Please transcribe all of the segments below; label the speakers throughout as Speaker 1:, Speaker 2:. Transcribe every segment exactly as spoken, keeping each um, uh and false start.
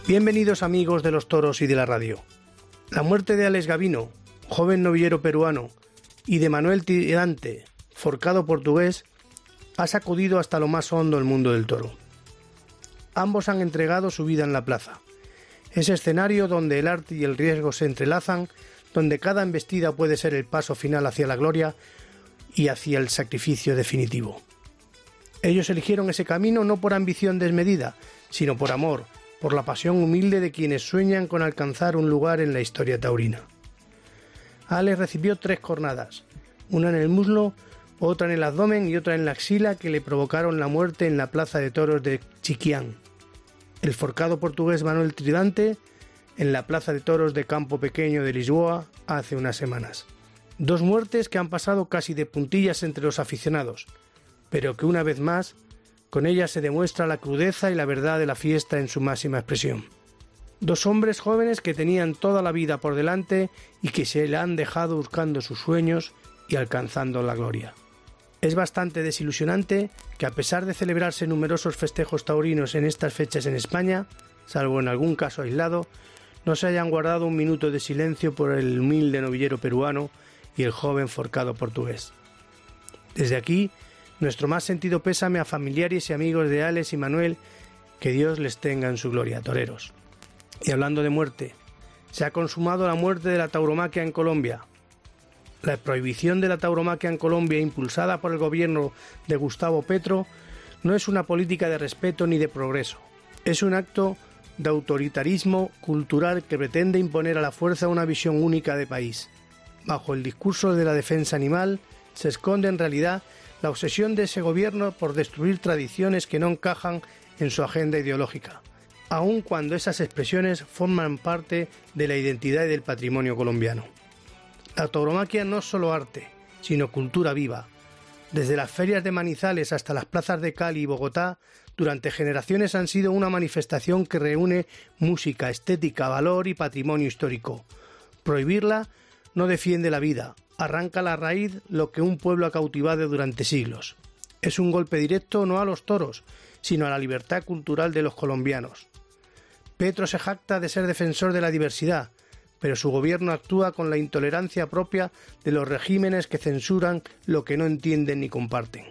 Speaker 1: Bienvenidos amigos de los toros y de la radio. La muerte de Alex Gavino, joven novillero peruano, y de Manuel Tirante, forcado portugués, ha sacudido hasta lo más hondo el mundo del toro. Ambos han entregado su vida en la plaza, ese escenario donde el arte y el riesgo se entrelazan, donde cada embestida puede ser el paso final hacia la gloria y hacia el sacrificio definitivo. Ellos eligieron ese camino no por ambición desmedida, sino por amor, por la pasión humilde de quienes sueñan con alcanzar un lugar en la historia taurina. Alex recibió tres cornadas, una en el muslo, otra en el abdomen y otra en la axila, que le provocaron la muerte en la plaza de toros de Chiquián. El forcado portugués Manuel Tirante en la plaza de toros de Campo Pequeño de Lisboa hace unas semanas. Dos muertes que han pasado casi de puntillas entre los aficionados, pero que una vez más, con ellas se demuestra la crudeza y la verdad de la fiesta en su máxima expresión. Dos hombres jóvenes que tenían toda la vida por delante y que se la han dejado buscando sus sueños y alcanzando la gloria. Es bastante desilusionante que, a pesar de celebrarse numerosos festejos taurinos en estas fechas en España, salvo en algún caso aislado, no se hayan guardado un minuto de silencio por el humilde novillero peruano y el joven forcado portugués. Desde aquí, nuestro más sentido pésame a familiares y amigos de Alex y Manuel, que Dios les tenga en su gloria, toreros. Y hablando de muerte, se ha consumado la muerte de la tauromaquia en Colombia. La prohibición de la tauromaquia en Colombia, impulsada por el gobierno de Gustavo Petro, no es una política de respeto ni de progreso. Es un acto de autoritarismo cultural que pretende imponer a la fuerza una visión única de país. Bajo el discurso de la defensa animal se esconde en realidad la obsesión de ese gobierno por destruir tradiciones que no encajan en su agenda ideológica, aun cuando esas expresiones forman parte de la identidad y del patrimonio colombiano. La tauromaquia no es solo arte, sino cultura viva. Desde las ferias de Manizales hasta las plazas de Cali y Bogotá, durante generaciones han sido una manifestación que reúne música, estética, valor y patrimonio histórico. Prohibirla no defiende la vida, arranca la raíz lo que un pueblo ha cautivado durante siglos. Es un golpe directo no a los toros, sino a la libertad cultural de los colombianos. Petro se jacta de ser defensor de la diversidad, pero su gobierno actúa con la intolerancia propia de los regímenes que censuran lo que no entienden ni comparten.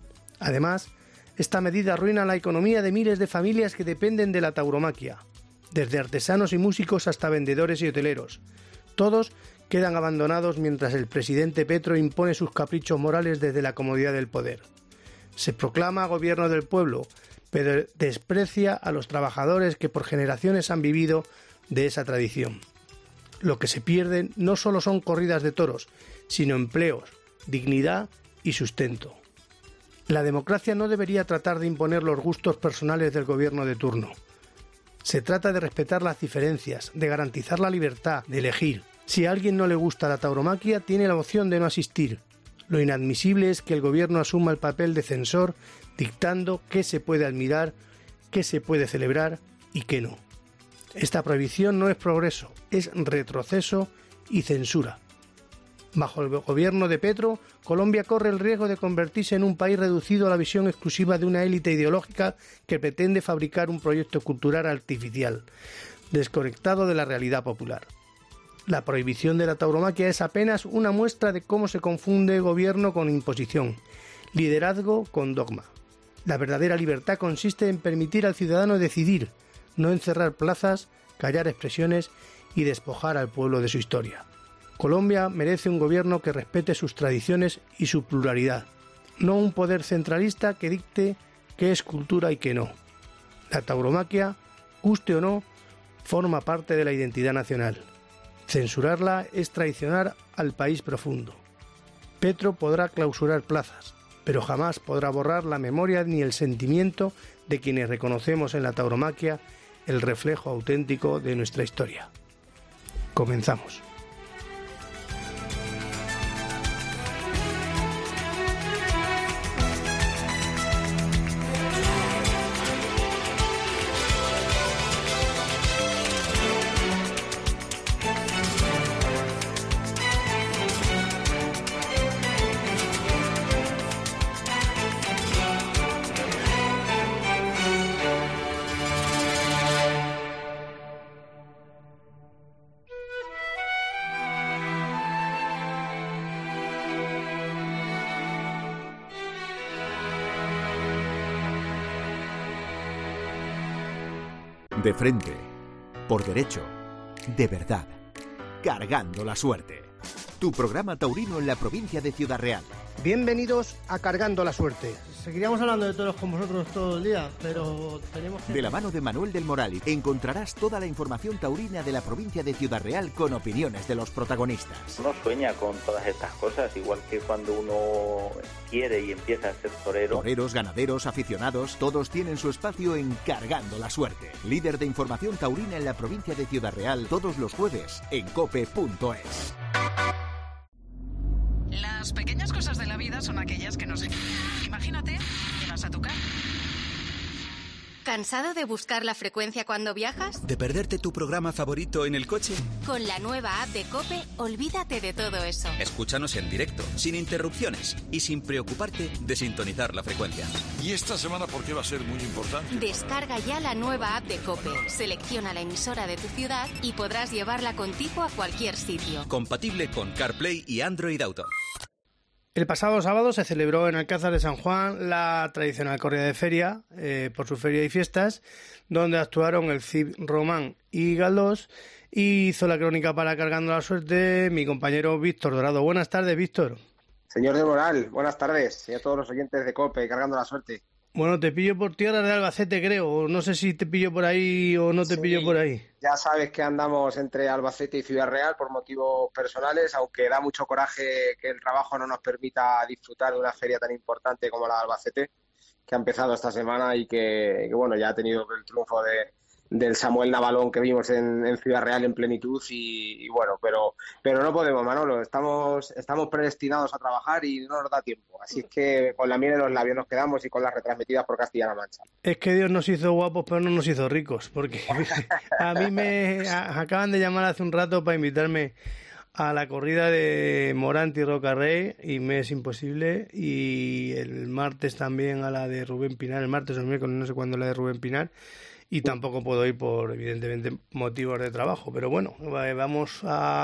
Speaker 1: Además, esta medida arruina la economía de miles de familias que dependen de la tauromaquia, desde artesanos y músicos hasta vendedores y hoteleros. Todos quedan abandonados mientras el presidente Petro impone sus caprichos morales desde la comodidad del poder. Se proclama gobierno del pueblo, pero desprecia a los trabajadores que por generaciones han vivido de esa tradición. Lo que se pierde no solo son corridas de toros, sino empleos, dignidad y sustento. La democracia no debería tratar de imponer los gustos personales del gobierno de turno. Se trata de respetar las diferencias, de garantizar la libertad, de elegir. Si a alguien no le gusta la tauromaquia, tiene la opción de no asistir. Lo inadmisible es que el gobierno asuma el papel de censor, dictando qué se puede admirar, qué se puede celebrar y qué no. Esta prohibición no es progreso, es retroceso y censura. Bajo el gobierno de Petro, Colombia corre el riesgo de convertirse en un país reducido a la visión exclusiva de una élite ideológica que pretende fabricar un proyecto cultural artificial, desconectado de la realidad popular. La prohibición de la tauromaquia es apenas una muestra de cómo se confunde gobierno con imposición, liderazgo con dogma. La verdadera libertad consiste en permitir al ciudadano decidir, no encerrar plazas, callar expresiones y despojar al pueblo de su historia. Colombia merece un gobierno que respete sus tradiciones y su pluralidad, no un poder centralista que dicte qué es cultura y qué no. La tauromaquia, guste o no, forma parte de la identidad nacional. Censurarla es traicionar al país profundo. Petro podrá clausurar plazas, pero jamás podrá borrar la memoria ni el sentimiento de quienes reconocemos en la tauromaquia el reflejo auténtico de nuestra historia. Comenzamos.
Speaker 2: De frente, por derecho, de verdad, cargando la suerte. Tu programa taurino en la provincia de Ciudad Real.
Speaker 1: Bienvenidos a Cargando la Suerte. Seguiríamos hablando de toros con vosotros todo el día, pero tenemos que...
Speaker 2: De la mano de Manuel del Moral encontrarás toda la información taurina de la provincia de Ciudad Real con opiniones de los protagonistas.
Speaker 3: Uno sueña con todas estas cosas, igual que cuando uno quiere y empieza a ser torero.
Speaker 2: Toreros, ganaderos, aficionados, todos tienen su espacio en Cargando la Suerte. Líder de información taurina en la provincia de Ciudad Real, todos los jueves en cope punto es.
Speaker 4: Las pequeñas cosas de la vida son aquellas que nos... Imagínate, llegas a tu casa.
Speaker 5: ¿Cansado de buscar la frecuencia cuando viajas?
Speaker 6: ¿De perderte tu programa favorito en el coche?
Speaker 5: Con la nueva app de COPE, olvídate de todo eso.
Speaker 6: Escúchanos en directo, sin interrupciones y sin preocuparte de sintonizar la frecuencia.
Speaker 7: ¿Y esta semana por qué va a ser muy importante?
Speaker 5: Descarga ya la nueva app de COPE, selecciona la emisora de tu ciudad y podrás llevarla contigo a cualquier sitio.
Speaker 6: Compatible con CarPlay y Android Auto.
Speaker 1: El pasado sábado se celebró en Alcázar de San Juan la tradicional corrida de feria, eh, por su feria y fiestas, donde actuaron el Cid Román y Galdós, y hizo la crónica para Cargando la Suerte mi compañero Víctor Dorado. Buenas tardes, Víctor.
Speaker 8: Señor de Moral, buenas tardes, y a todos los oyentes de COPE, Cargando la Suerte.
Speaker 1: Bueno, te pillo por tierras de Albacete, creo. No sé si te pillo por ahí o no te
Speaker 8: Sí,
Speaker 1: pillo por ahí.
Speaker 8: Ya sabes que andamos entre Albacete y Ciudad Real por motivos personales, aunque da mucho coraje que el trabajo no nos permita disfrutar de una feria tan importante como la de Albacete, que ha empezado esta semana y que, que bueno, ya ha tenido el triunfo de, del Samuel Navalón que vimos en, en Ciudad Real en plenitud y, y bueno, pero pero no podemos, Manolo, estamos estamos predestinados a trabajar y no nos da tiempo, así es que con la miel en los labios nos quedamos y con las retransmitidas por Castilla-La Mancha.
Speaker 1: Es que Dios nos hizo guapos, pero no nos hizo ricos, porque a mí me a, acaban de llamar hace un rato para invitarme a la corrida de Morant y Rocarrey y me es imposible, y el martes también a la de Rubén Pinar, el martes o el miércoles, no sé cuándo la de Rubén Pinar, y tampoco puedo ir por, evidentemente, motivos de trabajo. Pero bueno, vamos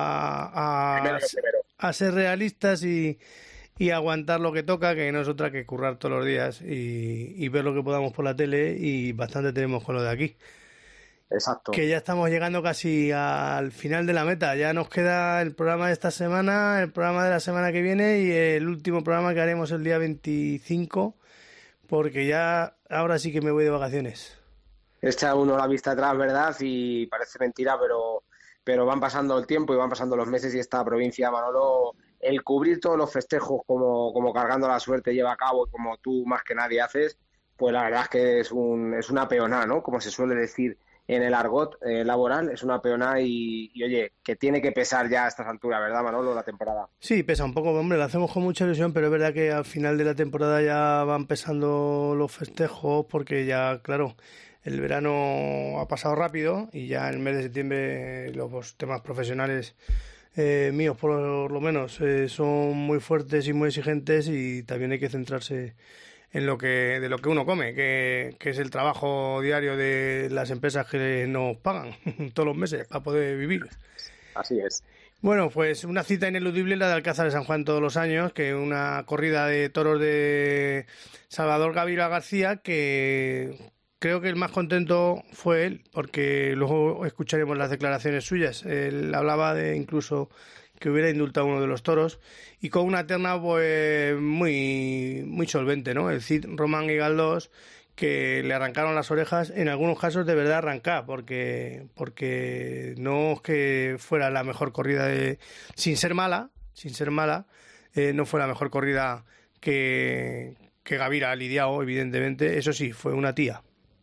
Speaker 1: a, a, a ser realistas y, y aguantar lo que toca, que no es otra que currar todos los días y, y ver lo que podamos por la tele, y bastante tenemos con lo de aquí.
Speaker 8: Exacto.
Speaker 1: Que ya estamos llegando casi al final de la meta. Ya nos queda el programa de esta semana, el programa de la semana que viene y el último programa que haremos el día veinticinco, porque ya ahora sí que me voy de vacaciones.
Speaker 8: Echa uno la vista atrás, ¿verdad? Y parece mentira, pero, pero van pasando el tiempo y van pasando los meses y esta provincia, Manolo, el cubrir todos los festejos como, como Cargando la Suerte lleva a cabo y como tú más que nadie haces, pues la verdad es que es, un, es una peonada, ¿no? Como se suele decir en el argot eh, laboral, es una peonada y, y, oye, que tiene que pesar ya a estas alturas, ¿verdad, Manolo, la temporada?
Speaker 1: Sí, pesa un poco, hombre, lo hacemos con mucha ilusión, pero es verdad que al final de la temporada ya van pesando los festejos porque ya, claro, el verano ha pasado rápido y ya en el mes de septiembre los temas profesionales eh, míos, por lo menos, eh, son muy fuertes y muy exigentes, y también hay que centrarse en lo que de lo que uno come, que, que es el trabajo diario de las empresas que nos pagan todos los meses para poder vivir.
Speaker 8: Así es.
Speaker 1: Bueno, pues una cita ineludible la de Alcázar de San Juan todos los años, que una corrida de toros de Salvador Gavira García, que creo que el más contento fue él, porque luego escucharemos las declaraciones suyas. Él hablaba de incluso que hubiera indultado uno de los toros, y con una terna pues muy muy solvente, ¿no? El Cid Román y Galdós, que le arrancaron las orejas, en algunos casos de verdad arrancar, porque porque no es que fuera la mejor corrida de, sin ser mala, sin ser mala, eh, no fue la mejor corrida que, que Gavira ha lidiado, evidentemente, eso sí, fue una tía.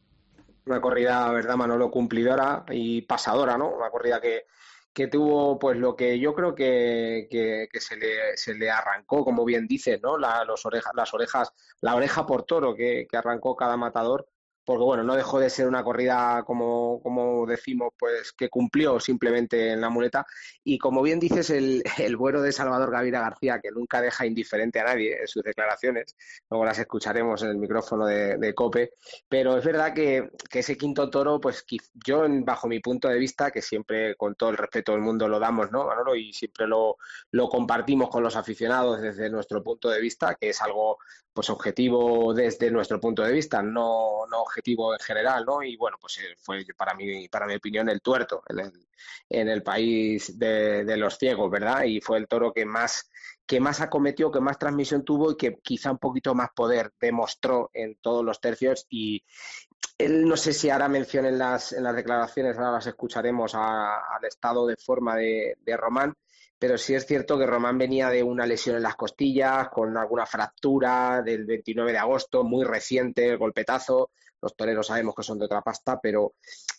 Speaker 8: Una corrida, verdad, Manolo, cumplidora y pasadora, ¿no? Una corrida que que tuvo pues lo que yo creo que, que, que se le se le arrancó, como bien dices, ¿no? La, los orejas, las orejas, la oreja por toro que, que arrancó cada matador, porque bueno, no dejó de ser una corrida como, como decimos, pues que cumplió simplemente en la muleta, y como bien dices, el, el bueno de Salvador Gavira García, que nunca deja indiferente a nadie en sus declaraciones, luego las escucharemos en el micrófono de, de COPE, pero es verdad que, que ese quinto toro, pues yo bajo mi punto de vista, que siempre con todo el respeto del mundo lo damos, ¿no, Manolo? Y siempre lo, lo compartimos con los aficionados desde nuestro punto de vista, que es algo pues objetivo desde nuestro punto de vista, no, no objetivo objetivo en general, ¿no? Y bueno, pues fue para mí, para mi opinión, el tuerto en el, en el país de, de los ciegos, ¿verdad? Y fue el toro que más, que más acometió, que más transmisión tuvo y que quizá un poquito más poder demostró en todos los tercios. Y él, no sé si hará mención en las, en las declaraciones, ahora las escucharemos, a, al estado de forma de, de Román, pero sí es cierto que Román venía de una lesión en las costillas, con alguna fractura del veintinueve de agosto, muy reciente, el golpetazo. Los toreros sabemos que son de otra pasta, pero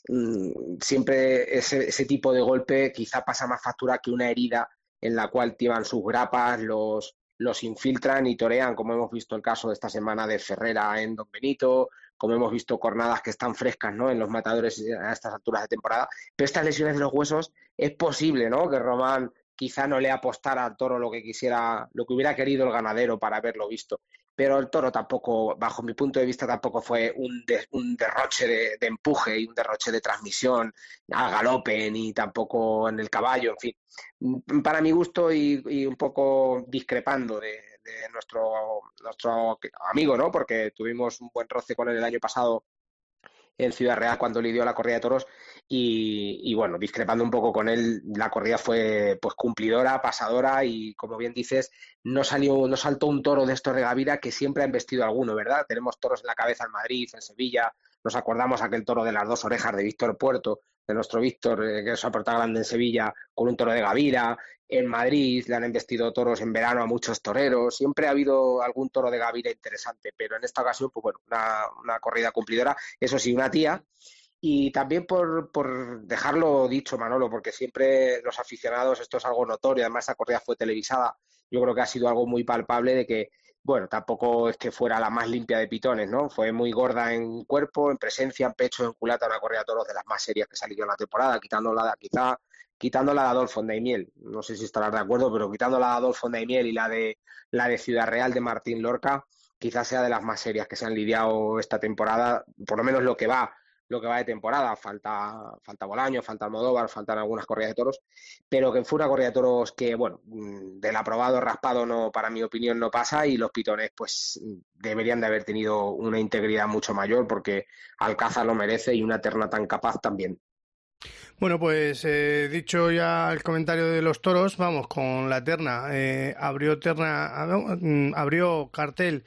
Speaker 8: mmm, siempre ese, ese tipo de golpe quizá pasa más factura que una herida en la cual tiran sus grapas, los, los infiltran y torean, como hemos visto el caso de esta semana de Ferrera en Don Benito, como hemos visto cornadas que están frescas, ¿no?, en los matadores a estas alturas de temporada. Pero estas lesiones de los huesos es posible, ¿no?, que Román quizá no le apostara al toro lo que quisiera, lo que hubiera querido el ganadero para haberlo visto. Pero el toro tampoco, bajo mi punto de vista, tampoco fue un, de, un derroche de, de empuje y un derroche de transmisión a galope, ni tampoco en el caballo, en fin. Para mi gusto y, y un poco discrepando de, de nuestro, nuestro amigo, ¿no?, porque tuvimos un buen roce con él el año pasado en Ciudad Real cuando lidió la corrida de toros y, y bueno, discrepando un poco con él, la corrida fue pues cumplidora, pasadora y como bien dices, no salió, no saltó un toro de estos de Gavira que siempre ha embestido alguno, ¿verdad? Tenemos toros en la cabeza en Madrid, en Sevilla, nos acordamos aquel toro de las dos orejas de Víctor Puerto, de nuestro Víctor, eh, que es una portada grande en Sevilla, con un toro de Gavira. En Madrid le han embestido toros en verano a muchos toreros. Siempre ha habido algún toro de Gavira interesante, pero en esta ocasión, pues bueno, una, una corrida cumplidora. Eso sí, una tía. Y también por, por dejarlo dicho, Manolo, porque siempre los aficionados, esto es algo notorio, además esta corrida fue televisada, yo creo que ha sido algo muy palpable de que, bueno, tampoco es que fuera la más limpia de pitones, ¿no? Fue muy gorda en cuerpo, en presencia, en pecho, en culata, una corrida de toros de las más serias que salió en la temporada, quitándola, quizá, quitándola de Adolfo Daimiel, no sé si estarás de acuerdo, pero quitándola de Adolfo Daimiel y la de, la de Ciudad Real de Martín Lorca, quizás sea de las más serias que se han lidiado esta temporada, por lo menos lo que va lo que va de temporada, falta falta Bolaño, falta Almodóvar, faltan algunas corridas de toros, pero que fue una corrida de toros que, bueno, del aprobado raspado no, para mi opinión, no pasa y los pitones pues deberían de haber tenido una integridad mucho mayor porque Alcázar lo merece y una terna tan capaz también.
Speaker 1: Bueno, pues eh, dicho ya el comentario de los toros, vamos con la terna. Eh, abrió terna, abrió cartel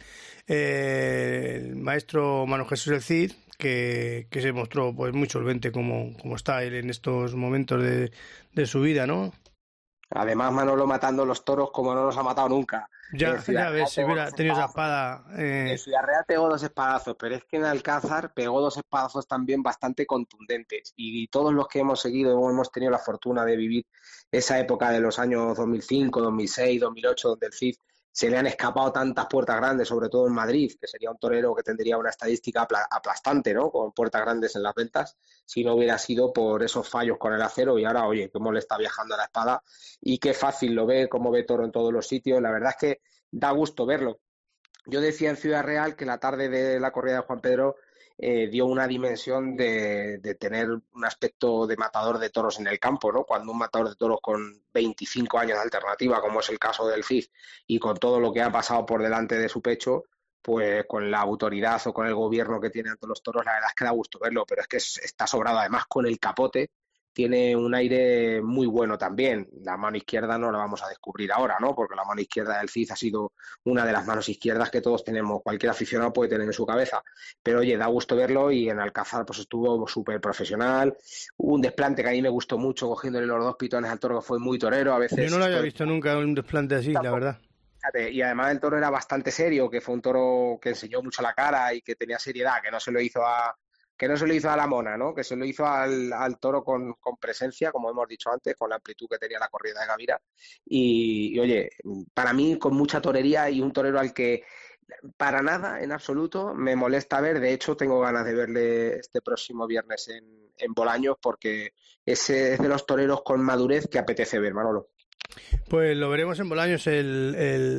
Speaker 1: eh, el maestro Manuel Jesús El Cid, que, que se mostró pues muy solvente como, como está él en estos momentos de, de su vida, ¿no?
Speaker 8: Además, Manolo matando los toros como no los ha matado nunca.
Speaker 1: Ya, ya ves, si hubiera tenido esa espada... Eh...
Speaker 8: En Ciudad Real pegó dos espadazos, pero es que en Alcázar pegó dos espadazos también bastante contundentes. Y todos los que hemos seguido, hemos tenido la fortuna de vivir esa época de los años dos mil cinco, dos mil seis, dos mil ocho, donde el Cid se le han escapado tantas puertas grandes, sobre todo en Madrid, que sería un torero que tendría una estadística aplastante, ¿no?, con puertas grandes en las ventas, si no hubiera sido por esos fallos con el acero. Y ahora, oye, cómo le está viajando la espada y qué fácil lo ve, cómo ve toro en todos los sitios. La verdad es que da gusto verlo. Yo decía en Ciudad Real que la tarde de la corrida de Juan Pedro eh, dio una dimensión de, de tener un aspecto de matador de toros en el campo, ¿no? Cuando un matador de toros con veinticinco años de alternativa, como es el caso del Cid, y con todo lo que ha pasado por delante de su pecho, pues con la autoridad o con el gobierno que tiene ante los toros, la verdad es que da gusto verlo, pero es que está sobrado. Además, con el capote tiene un aire muy bueno también. La mano izquierda no la vamos a descubrir ahora, ¿no?, porque la mano izquierda del Cid ha sido una de las manos izquierdas que todos tenemos, cualquier aficionado puede tener en su cabeza. Pero oye, da gusto verlo y en Alcázar pues estuvo súper profesional. Hubo un desplante que a mí me gustó mucho, cogiéndole los dos pitones al toro, que fue muy torero. A veces
Speaker 1: yo no lo había
Speaker 8: estoy...
Speaker 1: visto nunca un desplante así, tampoco, la verdad.
Speaker 8: Y además el toro era bastante serio, que fue un toro que enseñó mucho la cara y que tenía seriedad, que no se lo hizo a... que no se lo hizo a la mona, ¿no?, que se lo hizo al, al toro con, con presencia, como hemos dicho antes, con la amplitud que tenía la corrida de Gavira. Y, y oye, para mí con mucha torería y un torero al que para nada, en absoluto, me molesta ver. De hecho, tengo ganas de verle este próximo viernes en, en Bolaños, porque ese es de los toreros con madurez que apetece ver, Manolo.
Speaker 1: Pues lo veremos en Bolaños el,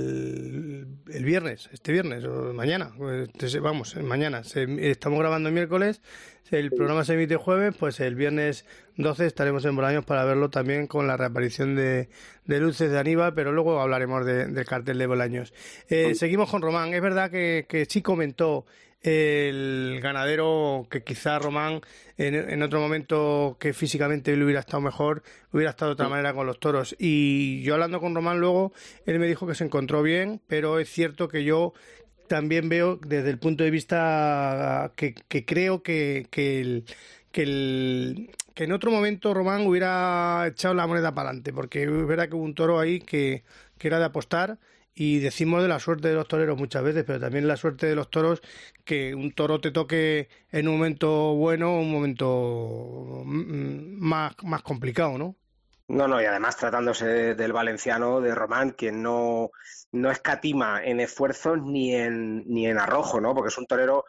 Speaker 1: el, el viernes, este viernes o mañana, pues, vamos, mañana. Se, estamos grabando el miércoles, el programa se emite jueves, pues el viernes doce estaremos en Bolaños para verlo también con la reaparición de, de Luces de Aníbal, pero luego hablaremos de, del cartel de Bolaños. Eh, seguimos con Román. Es verdad que, que sí comentó el ganadero que quizá Román en, en otro momento que físicamente le hubiera estado mejor, hubiera estado de otra manera con los toros. Y yo hablando con Román luego, él me dijo que se encontró bien, pero es cierto que yo también veo desde el punto de vista que, que creo que, que, el, que, el, que en otro momento Román hubiera echado la moneda para adelante, porque es verdad que hubo un toro ahí que, que era de apostar. Y decimos de la suerte de los toreros muchas veces, pero también la suerte de los toros, que un toro te toque en un momento bueno o un momento más, más complicado, ¿no?
Speaker 8: No, no, y además tratándose del valenciano, de Román, que no, no escatima en esfuerzos ni en, ni en arrojo, ¿no? Porque es un torero,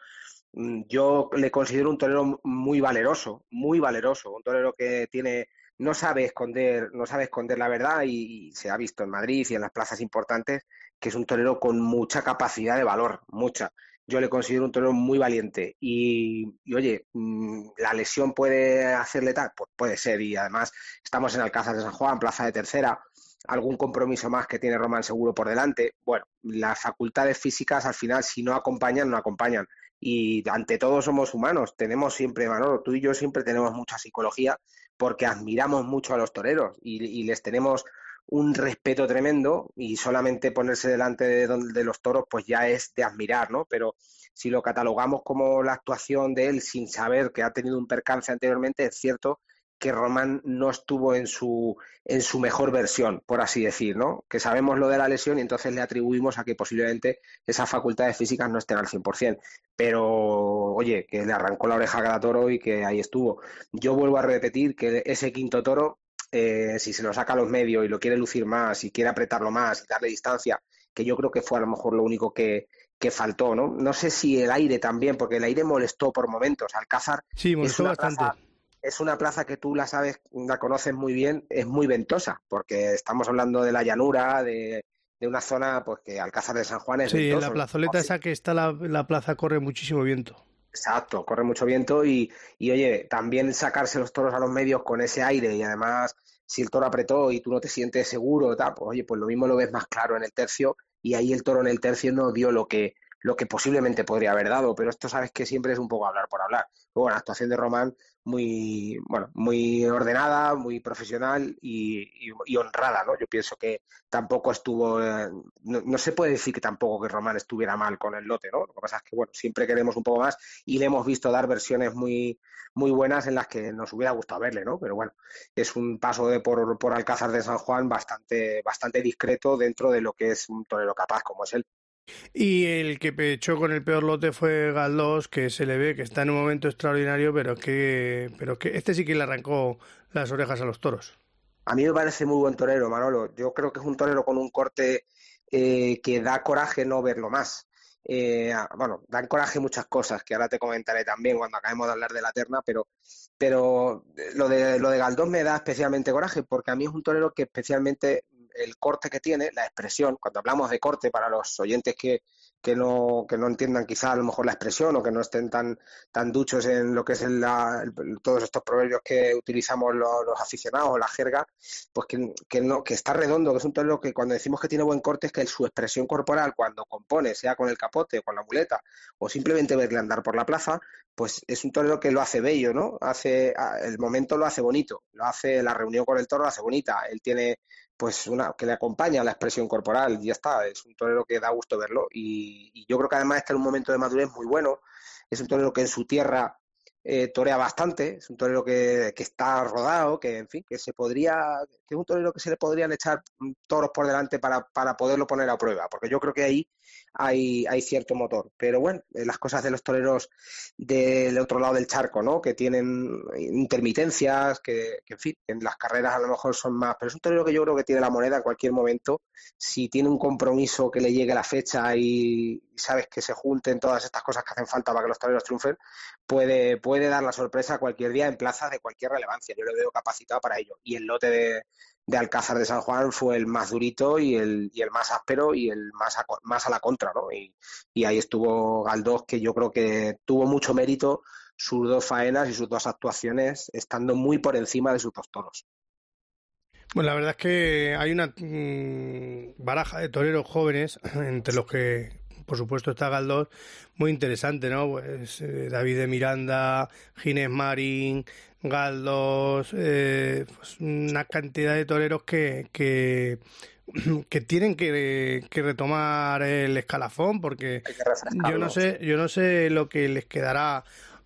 Speaker 8: yo le considero un torero muy valeroso, muy valeroso, un torero que tiene... no sabe esconder, no sabe esconder la verdad y, y se ha visto en Madrid y en las plazas importantes que es un torero con mucha capacidad de valor, mucha. Yo le considero un torero muy valiente y, y oye, mmm, ¿la lesión puede hacerle tal? Pues puede ser, y además estamos en Alcázar de San Juan, plaza de tercera, algún compromiso más que tiene Román seguro por delante. Bueno, las facultades físicas al final si no acompañan, no acompañan. Y ante todo somos humanos, tenemos siempre, Manolo, tú y yo siempre tenemos mucha psicología porque admiramos mucho a los toreros y, y les tenemos un respeto tremendo y solamente ponerse delante de, de los toros pues ya es de admirar, ¿no? Pero si lo catalogamos como la actuación de él sin saber que ha tenido un percance anteriormente, es cierto que Román no estuvo en su en su mejor versión, por así decir, ¿no? Que sabemos lo de la lesión y entonces le atribuimos a que posiblemente esas facultades físicas no estén al cien por ciento. Pero, oye, que le arrancó la oreja a cada toro y que ahí estuvo. Yo vuelvo a repetir que ese quinto toro, eh, si se lo saca a los medios y lo quiere lucir más y quiere apretarlo más y darle distancia, que yo creo que fue a lo mejor lo único que, que faltó, ¿no? No sé si el aire también, porque el aire molestó por momentos. Alcázar
Speaker 1: sí, molestó
Speaker 8: es
Speaker 1: bastante.
Speaker 8: Plaza, es una plaza que tú la sabes, la conoces muy bien, es muy ventosa, porque estamos hablando de la llanura, de, de una zona pues que Alcázar de San Juan es
Speaker 1: sí,
Speaker 8: ventoso.
Speaker 1: Sí, en la plazoleta esa que está la, la plaza corre muchísimo viento.
Speaker 8: Exacto, corre mucho viento y, y, oye, también sacarse los toros a los medios con ese aire y además si el toro apretó y tú no te sientes seguro, tal, pues oye, pues lo mismo lo ves más claro en el tercio y ahí el toro en el tercio no dio lo que lo que posiblemente podría haber dado, pero esto sabes que siempre es un poco hablar por hablar. Luego la actuación de Román muy, bueno, muy ordenada, muy profesional y, y, y honrada, ¿no? Yo pienso que tampoco estuvo, eh, no, no se puede decir que tampoco que Román estuviera mal con el lote, ¿no? Lo que pasa es que, bueno, siempre queremos un poco más y le hemos visto dar versiones muy, muy buenas en las que nos hubiera gustado verle, ¿no? Pero bueno, es un paso de por, por Alcázar de San Juan bastante, bastante discreto dentro de lo que es un torero capaz como es él.
Speaker 1: Y el que pechó con el peor lote fue Galdós, que se le ve que está en un momento extraordinario, pero que, pero que este sí que le arrancó las orejas a los toros.
Speaker 8: A mí me parece muy buen torero, Manolo. Yo creo que es un torero con un corte eh, que da coraje no verlo más. Eh, bueno, dan coraje muchas cosas, que ahora te comentaré también cuando acabemos de hablar de la terna, pero, pero lo de, lo de Galdós me da especialmente coraje, porque a mí es un torero que especialmente el corte que tiene, la expresión, cuando hablamos de corte para los oyentes que, que no que no entiendan quizá a lo mejor la expresión o que no estén tan tan duchos en lo que es el, la, el, todos estos proverbios que utilizamos los, los aficionados o la jerga, pues que, que no que está redondo, que es un torero que cuando decimos que tiene buen corte es que su expresión corporal cuando compone, sea con el capote o con la muleta o simplemente verle andar por la plaza, pues es un torero que lo hace bello, ¿no? Hace el momento lo hace bonito, lo hace la reunión con el toro lo hace bonita, él tiene pues una que le acompaña a la expresión corporal y ya está, es un torero que da gusto verlo y, y yo creo que además está en un momento de madurez muy bueno, es un torero que en su tierra eh, torea bastante, es un torero que, que está rodado, que en fin, que se podría, que es un torero que se le podrían echar toros por delante para, para poderlo poner a prueba, porque yo creo que ahí hay, hay cierto motor, pero bueno, las cosas de los toreros del otro lado del charco, ¿no? Que tienen intermitencias, que, que en fin, en las carreras a lo mejor son más, pero es un torero que yo creo que tiene la moneda en cualquier momento, si tiene un compromiso que le llegue la fecha y sabes que se junten todas estas cosas que hacen falta para que los toreros triunfen, puede, puede dar la sorpresa cualquier día en plazas de cualquier relevancia, yo lo veo capacitado para ello, y el lote de de Alcázar de San Juan fue el más durito y el, y el más áspero y el más a, más a la contra, ¿no? Y, y ahí estuvo Galdós, que yo creo que tuvo mucho mérito sus dos faenas y sus dos actuaciones, estando muy por encima de sus dos toros.
Speaker 1: Bueno, la verdad es que hay una mmm, baraja de toreros jóvenes, entre los que por supuesto está Galdós, muy interesante, ¿no? Pues eh, David de Miranda, Ginés Marín, Galdós, eh, pues una cantidad de toreros que... que que tienen que, que retomar el escalafón, porque yo no sé yo no sé lo que les quedará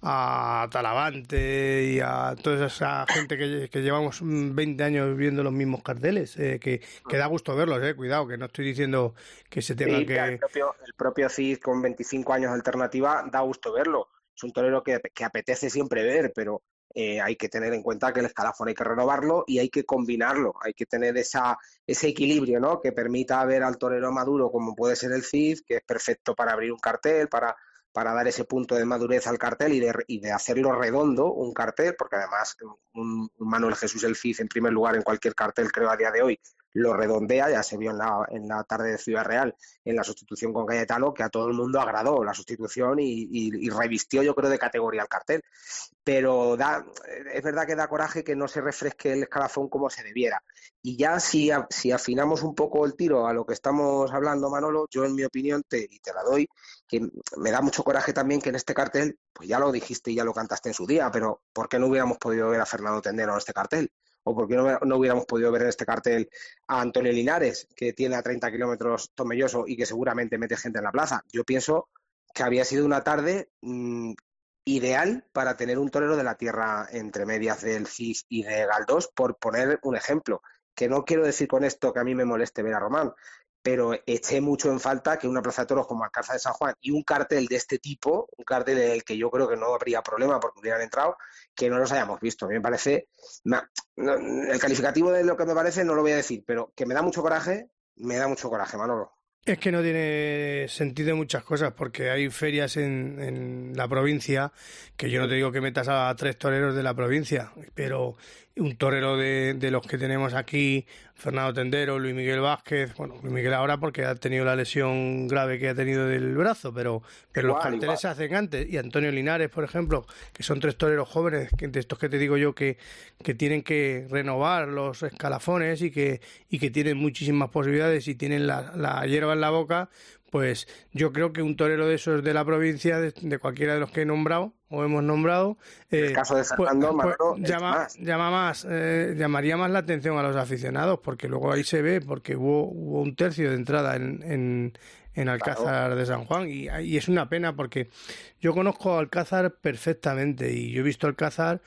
Speaker 1: a Talavante y a toda esa gente que, que llevamos veinte años viendo los mismos carteles, eh, que, que da gusto verlos, eh, cuidado, que no estoy diciendo que se tenga
Speaker 8: sí,
Speaker 1: que...
Speaker 8: El propio, el propio Cid con veinticinco años de alternativa da gusto verlo, es un torero que, que apetece siempre ver, pero Eh, hay que tener en cuenta que el escalafón hay que renovarlo y hay que combinarlo, hay que tener esa, ese equilibrio, ¿no? Que permita ver al torero maduro como puede ser el Cid, que es perfecto para abrir un cartel, para, para dar ese punto de madurez al cartel y de, y de hacerlo redondo un cartel, porque además un, un Manuel Jesús el Cid en primer lugar en cualquier cartel, creo a día de hoy, lo redondea, ya se vio en la, en la tarde de Ciudad Real, en la sustitución con Cayetano, que a todo el mundo agradó la sustitución y, y, y revistió, yo creo, de categoría el cartel. Pero da, es verdad que da coraje que no se refresque el escalafón como se debiera. Y ya si, si afinamos un poco el tiro a lo que estamos hablando, Manolo, yo en mi opinión, te, y te la doy, que me da mucho coraje también que en este cartel, pues ya lo dijiste y ya lo cantaste en su día, pero ¿por qué no hubiéramos podido ver a Fernando Tendero en este cartel? ¿O por qué no, no hubiéramos podido ver en este cartel a Antonio Linares, que tiene a treinta kilómetros Tomelloso y que seguramente mete gente en la plaza? Yo pienso que había sido una tarde mmm, ideal para tener un torero de la tierra entre medias del Cid y de Galdós, por poner un ejemplo. Que no quiero decir con esto que a mí me moleste ver a Román, pero eché mucho en falta que una plaza de toros como Alcázar de San Juan y un cartel de este tipo, un cartel en el que yo creo que no habría problema porque hubieran entrado, que no los hayamos visto. A mí me parece, no, no, el calificativo de lo que me parece no lo voy a decir, pero que me da mucho coraje, me da mucho coraje, Manolo.
Speaker 1: Es que no tiene sentido muchas cosas, porque hay ferias en, en la provincia, que yo no te digo que metas a tres toreros de la provincia, pero un torero de, de los que tenemos aquí, Fernando Tendero, Luis Miguel Vázquez, bueno, Luis Miguel ahora porque ha tenido la lesión grave que ha tenido del brazo, pero, pero igual, los carteles igual. Se hacen antes, y Antonio Linares, por ejemplo, que son tres toreros jóvenes, que de estos que te digo yo que, que tienen que renovar los escalafones y que, y que tienen muchísimas posibilidades y tienen la, la hierba en la boca, pues yo creo que un torero de esos de la provincia, de, de cualquiera de los que he nombrado o hemos nombrado,
Speaker 8: eh, el caso de Fernando,
Speaker 1: pues,
Speaker 8: Manolo,
Speaker 1: pues, llama, más. llama más, eh, llamaría más la atención a los aficionados, porque luego ahí se ve, porque hubo, hubo un tercio de entrada en, en, en Alcázar claro. de San Juan, y, y es una pena porque yo conozco a Alcázar perfectamente y yo he visto Alcázar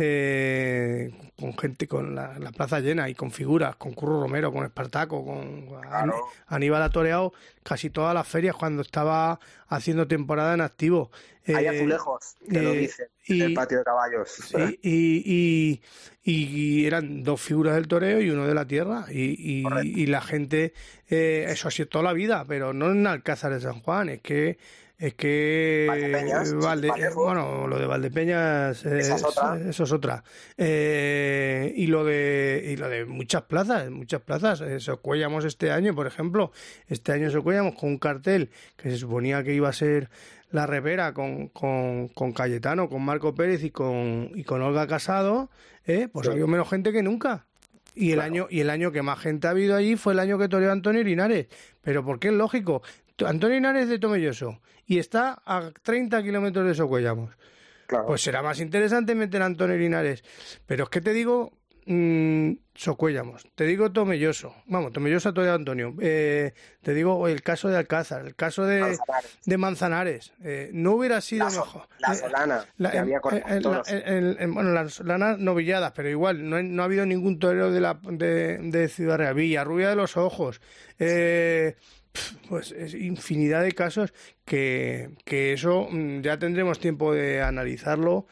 Speaker 1: eh, con gente, con la, la plaza llena y con figuras, con Curro Romero, con Espartaco, con claro. Aníbal ha toreado casi todas las ferias cuando estaba haciendo temporada en activo.
Speaker 8: Hay eh, azulejos, que eh, lo dicen, en el patio de caballos.
Speaker 1: Sí, y, y, y, y eran dos figuras del toreo y uno de la tierra, y, y, y la gente, eh, eso ha sido toda la vida, pero no en Alcázar de San Juan, es que Es que
Speaker 8: Valdepeñas,
Speaker 1: Valde,
Speaker 8: sí,
Speaker 1: bueno, lo de Valdepeñas eh,
Speaker 8: Esa es otra.
Speaker 1: eso es otra. Eh, y lo de y lo de muchas plazas, muchas plazas. Eh, Socuéllamos este año, por ejemplo, este año Socuéllamos con un cartel que se suponía que iba a ser la repera con, con, con Cayetano, con Marco Pérez y con y con Olga Casado, eh, pues sí. Ha habido menos gente que nunca. Y el claro. año y el año que más gente ha habido allí fue el año que toreó Antonio Linares. Pero porque es lógico. Antonio Linares de Tomelloso y está a treinta kilómetros de Socuéllamos. Claro. Pues será más interesante meter a Antonio Linares. Pero es que te digo mmm, Socuéllamos, te digo Tomelloso, vamos, Tomelloso a todo Antonio, eh, te digo el caso de Alcázar, el caso de Manzanares, de Manzanares eh, no hubiera sido
Speaker 8: la,
Speaker 1: mejor.
Speaker 8: La Solana, eh, la, que había con eh, todos.
Speaker 1: La, el, el, bueno, las Solanas novilladas, pero igual, no, no ha habido ningún torero de, la, de, de Ciudad Real. Villarrubia de los Ojos, eh... pues es infinidad de casos que, que eso ya tendremos tiempo de analizarlo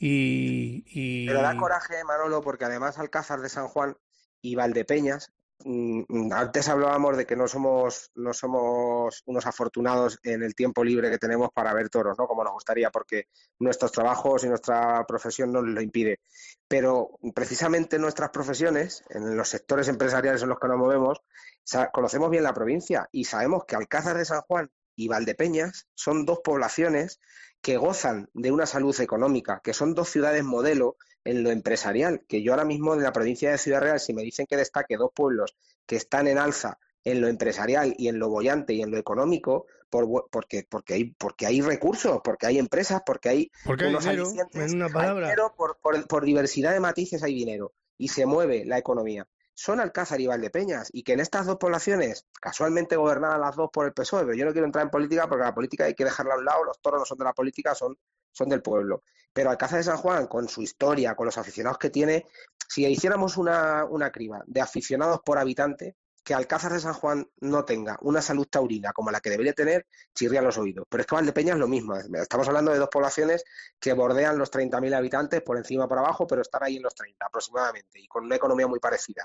Speaker 1: y, y...
Speaker 8: Pero da coraje, Manolo, porque además Alcázar de San Juan y Valdepeñas, mmm, antes hablábamos de que no somos no somos unos afortunados en el tiempo libre que tenemos para ver toros, ¿no? Como nos gustaría, porque nuestros trabajos y nuestra profesión nos lo impide. Pero precisamente en nuestras profesiones, en los sectores empresariales en los que nos movemos, conocemos bien la provincia y sabemos que Alcázar de San Juan y Valdepeñas son dos poblaciones que gozan de una salud económica, que son dos ciudades modelo en lo empresarial, que yo ahora mismo en la provincia de Ciudad Real, si me dicen que destaque dos pueblos que están en alza en lo empresarial y en lo boyante y en lo económico, por, porque, porque, hay, porque hay recursos, porque hay empresas, porque hay
Speaker 1: porque
Speaker 8: unos
Speaker 1: hay dinero,
Speaker 8: alicientes,
Speaker 1: en una palabra.
Speaker 8: hay dinero por, por, por diversidad de matices hay dinero y se mueve la economía. Son Alcázar y Valdepeñas, y que en estas dos poblaciones, casualmente gobernadas las dos por el P S O E, pero yo no quiero entrar en política porque la política hay que dejarla a un lado, los toros no son de la política, son, son del pueblo. Pero Alcázar de San Juan, con su historia, con los aficionados que tiene, si hiciéramos una, una criba de aficionados por habitante, que Alcázar de San Juan no tenga una salud taurina como la que debería tener, chirría los oídos. Pero es que Valdepeñas es lo mismo. Estamos hablando de dos poblaciones que bordean los treinta mil habitantes por encima por abajo, pero están ahí en los treinta aproximadamente y con una economía muy parecida.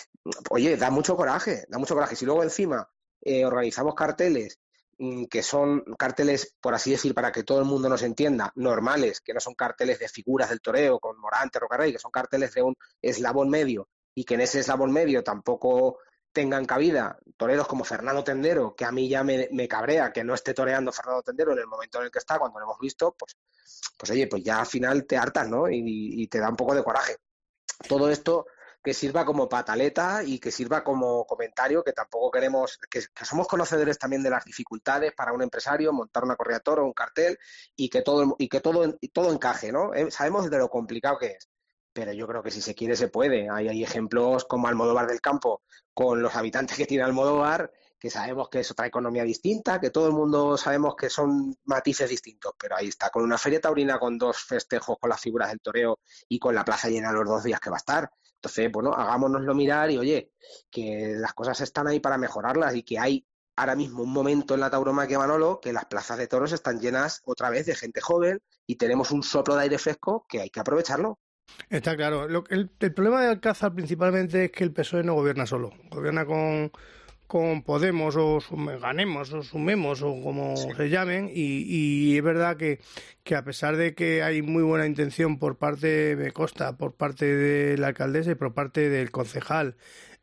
Speaker 8: Oye, da mucho coraje, da mucho coraje. Si luego encima eh, organizamos carteles mmm, que son carteles, por así decir, para que todo el mundo nos entienda, normales, que no son carteles de figuras del toreo con Morante, Rocarrey, que son carteles de un eslabón medio y que en ese eslabón medio tampoco tengan cabida toreros como Fernando Tendero, que a mí ya me, me cabrea que no esté toreando Fernando Tendero en el momento en el que está, cuando lo hemos visto, pues, pues oye, pues ya al final te hartas, ¿no? Y, y te da un poco de coraje. Todo esto que sirva como pataleta y que sirva como comentario, que tampoco queremos, que, que somos conocedores también de las dificultades para un empresario montar una corrida de toro, un cartel, y que todo, y que todo, y todo encaje, ¿no? Eh, sabemos de lo complicado que es. Pero yo creo que si se quiere se puede. Hay, hay ejemplos como Almodóvar del Campo, con los habitantes que tiene Almodóvar, que sabemos que es otra economía distinta, que todo el mundo sabemos que son matices distintos, pero ahí está, con una feria taurina, con dos festejos, con las figuras del toreo y con la plaza llena los dos días que va a estar. Entonces, bueno, hagámonoslo mirar y, oye, que las cosas están ahí para mejorarlas y que hay ahora mismo un momento en la tauromaquia, Manolo, que las plazas de toros están llenas otra vez de gente joven y tenemos un soplo de aire fresco que hay que aprovecharlo.
Speaker 1: Está claro. Lo, el, el problema de Alcázar principalmente es que el P S O E no gobierna solo. Gobierna con, con Podemos o Sume, Ganemos o Sumemos o como sí. se llamen. Y, y es verdad que, que a pesar de que hay muy buena intención por parte, me consta, por parte de la alcaldesa y por parte del concejal,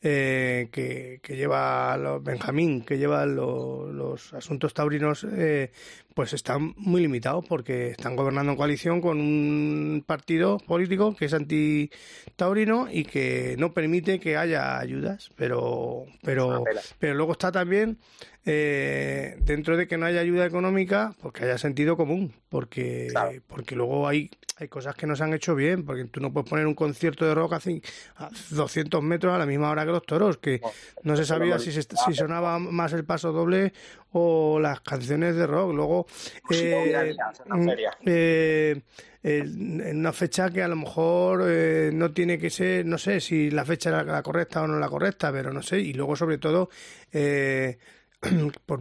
Speaker 1: Eh, que, que lleva los, Benjamín, que lleva los, los asuntos taurinos, eh, pues están muy limitados porque están gobernando en coalición con un partido político que es anti-taurino y que no permite que haya ayudas, pero pero pero luego está también eh, dentro de que no haya ayuda económica, pues que haya sentido común, porque claro. porque luego hay hay cosas que no se han hecho bien, porque tú no puedes poner un concierto de rock a doscientos metros a la misma hora que los toros, que no se sabía si, se, si sonaba más el paso doble o las canciones de rock. Luego, eh, eh, en una fecha que a lo mejor eh, no tiene que ser, no sé si la fecha era la correcta o no la correcta, pero no sé, y luego sobre todo... Eh, por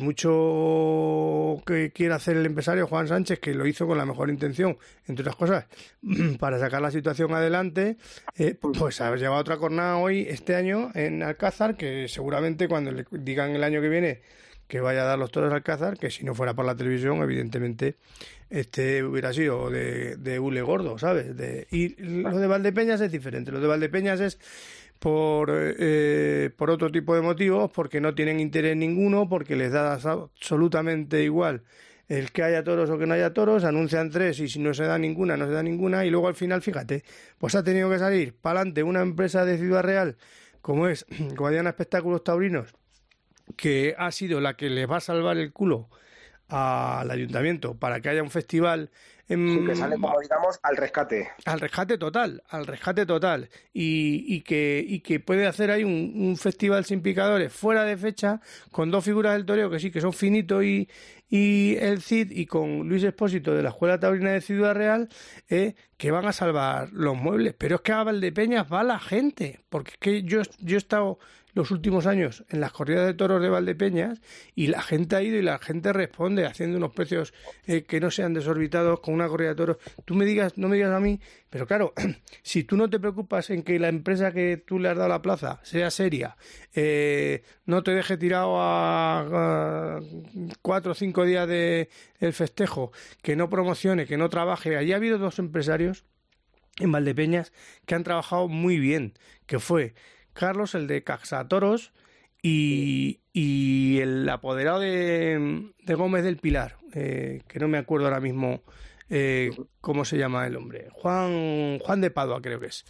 Speaker 1: mucho que quiera hacer el empresario Juan Sánchez, que lo hizo con la mejor intención, entre otras cosas, para sacar la situación adelante, eh, pues ha llevado otra jornada hoy, este año, en Alcázar, que seguramente cuando le digan el año que viene que vaya a dar los toros a Alcázar, que si no fuera por la televisión, evidentemente, este hubiera sido de, de hule gordo, ¿sabes? De, y lo de Valdepeñas es diferente. Lo de Valdepeñas es por eh, por otro tipo de motivos, porque no tienen interés ninguno, porque les da absolutamente igual el que haya toros o que no haya toros, anuncian tres y si no se da ninguna, no se da ninguna, y luego al final, fíjate, pues ha tenido que salir para adelante una empresa de Ciudad Real, como es Guadiana Espectáculos Taurinos, que ha sido la que les va a salvar el culo al ayuntamiento para que haya un festival en,
Speaker 8: sí, que sale, como digamos, al rescate
Speaker 1: al rescate total al rescate total y, y que y que puede hacer ahí un, un festival sin picadores fuera de fecha con dos figuras del toreo que sí que son Finito y y el Cid, y con Luis Expósito de la Escuela Taurina de Ciudad Real, eh, que van a salvar los muebles. Pero es que a Valdepeñas va la gente, porque es que yo, yo he estado los últimos años en las corridas de toros de Valdepeñas y la gente ha ido y la gente responde haciendo unos precios eh, que no sean desorbitados con una corrida de toros. Tú me digas, no me digas a mí, pero claro, si tú no te preocupas en que la empresa que tú le has dado la plaza sea seria, eh, no te deje tirado a, a cuatro o cinco días de el festejo, que no promocione, que no trabaje. Allí ha habido dos empresarios en Valdepeñas que han trabajado muy bien, que fue Carlos, el de Caxatoros, y, y el apoderado de, de Gómez del Pilar, eh, que no me acuerdo ahora mismo eh, ¿cómo se llama el hombre? Juan Juan de Padua, creo que es.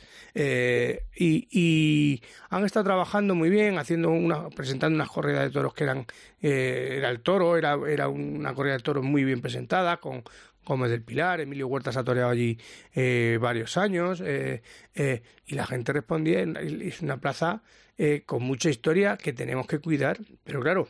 Speaker 1: Eh, y, y han estado trabajando muy bien, haciendo una, presentando unas corridas de toros que eran, eh, era el toro, era, era una corrida de toros muy bien presentada, con Gómez del Pilar, Emilio Huertas ha toreado allí eh, varios años, eh, eh, y la gente respondía, es una plaza eh, con mucha historia que tenemos que cuidar, pero claro,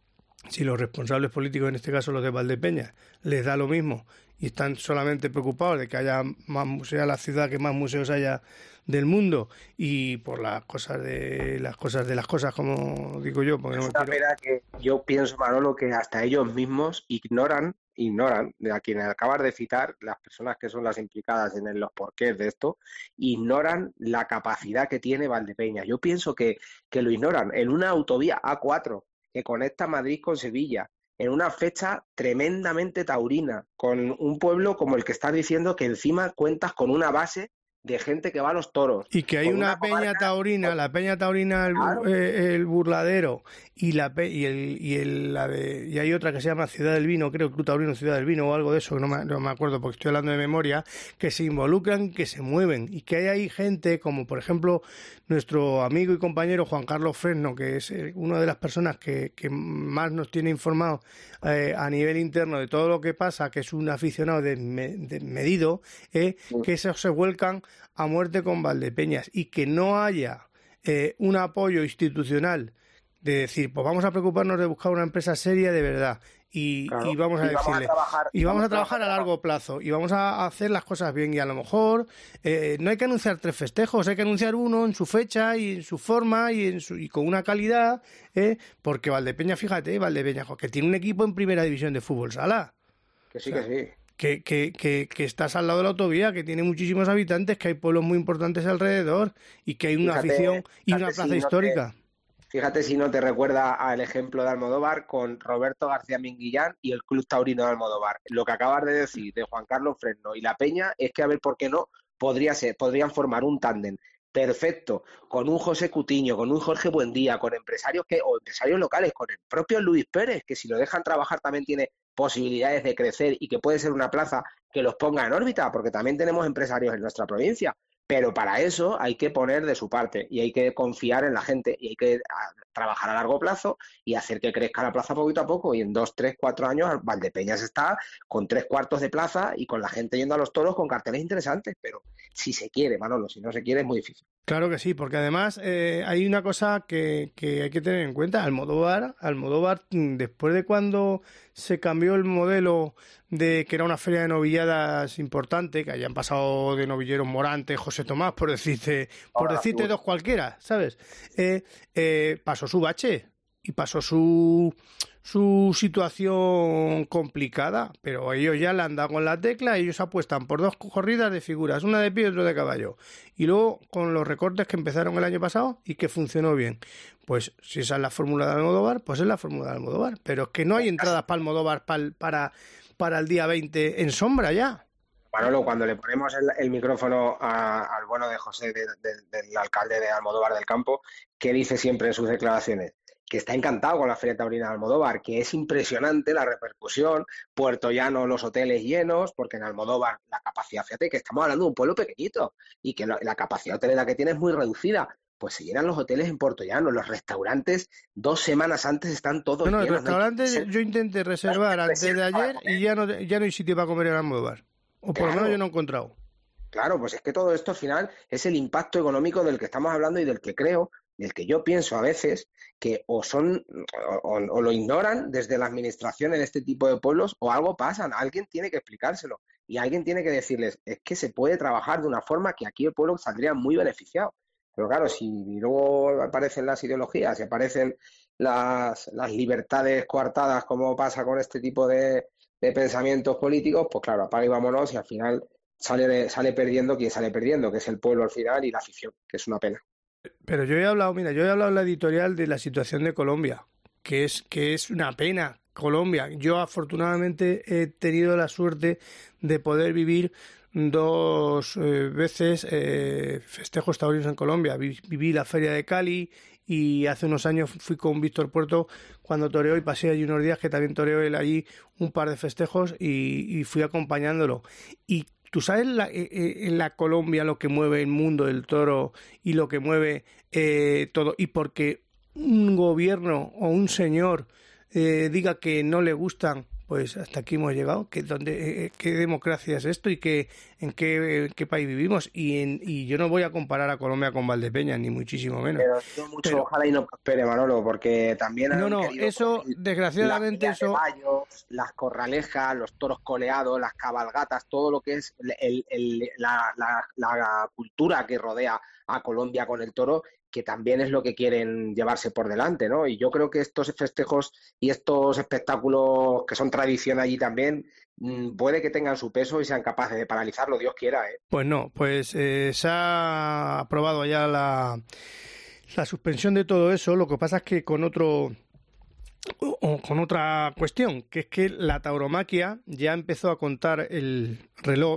Speaker 1: si los responsables políticos, en este caso los de Valdepeñas, les da lo mismo y están solamente preocupados de que haya más museos, la ciudad que más museos haya del mundo, y por las cosas de las cosas de las cosas, como digo yo, porque
Speaker 8: es
Speaker 1: no
Speaker 8: una
Speaker 1: quiero...
Speaker 8: pena que yo pienso, Manolo, que hasta ellos mismos ignoran ignoran, a quienes acabas de citar, las personas que son las implicadas en los porqués de esto, ignoran la capacidad que tiene Valdepeñas. Yo pienso que, que lo ignoran. En una autovía A cuatro que conecta Madrid con Sevilla, en una fecha tremendamente taurina, con un pueblo como el que estás diciendo, que encima cuentas con una base de gente que va a los toros.
Speaker 1: Y que hay una, una peña comarca... taurina, la peña taurina, el, claro. eh, el Burladero, y la pe... y el y el la de... y hay otra que se llama Ciudad del Vino, creo, Club Taurino Ciudad del Vino o algo de eso, no me, no me acuerdo porque estoy hablando de memoria, que se involucran, que se mueven, y que hay ahí gente como, por ejemplo, nuestro amigo y compañero Juan Carlos Fresno, que es una de las personas que, que más nos tiene informado eh, a nivel interno de todo lo que pasa, que es un aficionado desmedido, eh, sí. que esos se vuelcan a muerte con Valdepeñas, y que no haya eh, un apoyo institucional de decir, pues vamos a preocuparnos de buscar una empresa seria de verdad y, claro. y vamos a y decirle vamos a trabajar, y vamos a trabajar a largo plazo y vamos a hacer las cosas bien, y a lo mejor eh, no hay que anunciar tres festejos, hay que anunciar uno en su fecha y en su forma y en su y con una calidad, eh, porque Valdepeñas, fíjate, Valdepeñas, que tiene un equipo en primera división de fútbol sala.
Speaker 8: Que sí,
Speaker 1: o sea,
Speaker 8: que sí.
Speaker 1: Que, que, que, que estás al lado de la autovía, que tiene muchísimos habitantes, que hay pueblos muy importantes alrededor y que hay una fíjate, afición y una plaza si histórica.
Speaker 8: No te, fíjate si no te recuerda al ejemplo de Almodóvar con Roberto García Minguillán y el Club Taurino de Almodóvar. Lo que acabas de decir de Juan Carlos Fresno y La Peña es que, a ver, ¿por qué no? Podría ser, podrían formar un tándem perfecto con un José Cutiño, con un Jorge Buendía, con empresarios que o empresarios locales, con el propio Luis Pérez, que si lo dejan trabajar también tiene posibilidades de crecer y que puede ser una plaza que los ponga en órbita, porque también tenemos empresarios en nuestra provincia. Pero para eso hay que poner de su parte y hay que confiar en la gente y hay que a, trabajar a largo plazo y hacer que crezca la plaza poquito a poco, y en dos, tres, cuatro años Valdepeñas está con tres cuartos de plaza y con la gente yendo a los toros con carteles interesantes, pero si se quiere, Manolo, si no se quiere es muy difícil.
Speaker 1: Claro que sí, porque además eh, hay una cosa que, que hay que tener en cuenta. Almodóvar, Almodóvar, después de cuando se cambió el modelo de que era una feria de novilladas importante, que hayan pasado de novilleros Morante, José Tomás, por decirte, por Ahora, decirte dos cualquiera, ¿sabes? Eh, eh, pasó su bache y pasó su su situación complicada, pero ellos ya le han dado con la tecla, ellos apuestan por dos corridas de figuras, una de pie y otra de caballo, y luego con los recortes que empezaron el año pasado y que funcionó bien. Pues si esa es la fórmula de Almodóvar, pues es la fórmula de Almodóvar, pero es que no hay entradas para Almodóvar para, para, para el día veinte en sombra ya.
Speaker 8: Manolo, cuando le ponemos el, el micrófono a, al bueno de José, de, de, del alcalde de Almodóvar del Campo, ¿qué dice siempre en sus declaraciones? Que está encantado con la Feria Taurina de Almodóvar, que es impresionante la repercusión, Puerto Llano, los hoteles llenos, porque en Almodóvar la capacidad, fíjate que estamos hablando de un pueblo pequeñito y que la, la capacidad hotelera que tiene es muy reducida, pues se llenan los hoteles en Puerto Llano, los restaurantes dos semanas antes están todos
Speaker 1: no, no,
Speaker 8: llenos.
Speaker 1: el restaurante no yo intenté reservar antes de ayer y ya no, ya no hay sitio para comer en Almodóvar, o por claro. lo menos yo no he encontrado.
Speaker 8: Claro, pues es que todo esto al final es el impacto económico del que estamos hablando y del que creo, del que yo pienso a veces que o son o, o lo ignoran desde la administración en este tipo de pueblos o algo pasa, alguien tiene que explicárselo y alguien tiene que decirles, es que se puede trabajar de una forma que aquí el pueblo saldría muy beneficiado. Pero claro, si luego aparecen las ideologías, si aparecen las, las libertades coartadas como pasa con este tipo de, de pensamientos políticos, pues claro, apaga y vámonos y al final sale, de, sale perdiendo quien sale perdiendo, que es el pueblo al final y la afición, que es una pena.
Speaker 1: Pero yo he hablado, mira, yo he hablado en la editorial de la situación de Colombia, que es que es una pena Colombia. Yo afortunadamente he tenido la suerte de poder vivir dos eh, veces eh, festejos taurinos en Colombia. Vi, viví la Feria de Cali y hace unos años fui con Víctor Puerto cuando toreó y pasé allí unos días que también toreó él allí un par de festejos y, y fui acompañándolo. Y tú sabes la, eh, en la Colombia lo que mueve el mundo del toro y lo que mueve eh, todo, y porque un gobierno o un señor eh, diga que no le gustan, pues hasta aquí hemos llegado. ¿Qué, dónde, eh, qué democracia es esto y qué, en qué, qué país vivimos? Y, en, y yo no voy a comparar a Colombia con Valdepeñas, ni muchísimo menos.
Speaker 8: Pero no mucho,
Speaker 1: Pero,
Speaker 8: ojalá y no prospere, Manolo, porque también
Speaker 1: no, no, eso, desgraciadamente, eso...
Speaker 8: Vallos, las corralejas, los toros coleados, las cabalgatas, todo lo que es el, el, la, la, la cultura que rodea a Colombia con el toro, que también es lo que quieren llevarse por delante, ¿no? Y yo creo que estos festejos y estos espectáculos que son tradición allí también, mmm, puede que tengan su peso y sean capaces de paralizarlo, Dios quiera, ¿eh?
Speaker 1: Pues no, pues eh, se ha aprobado ya la, la suspensión de todo eso. Lo que pasa es que con otro... o con otra cuestión, que es que la tauromaquia ya empezó a contar el reloj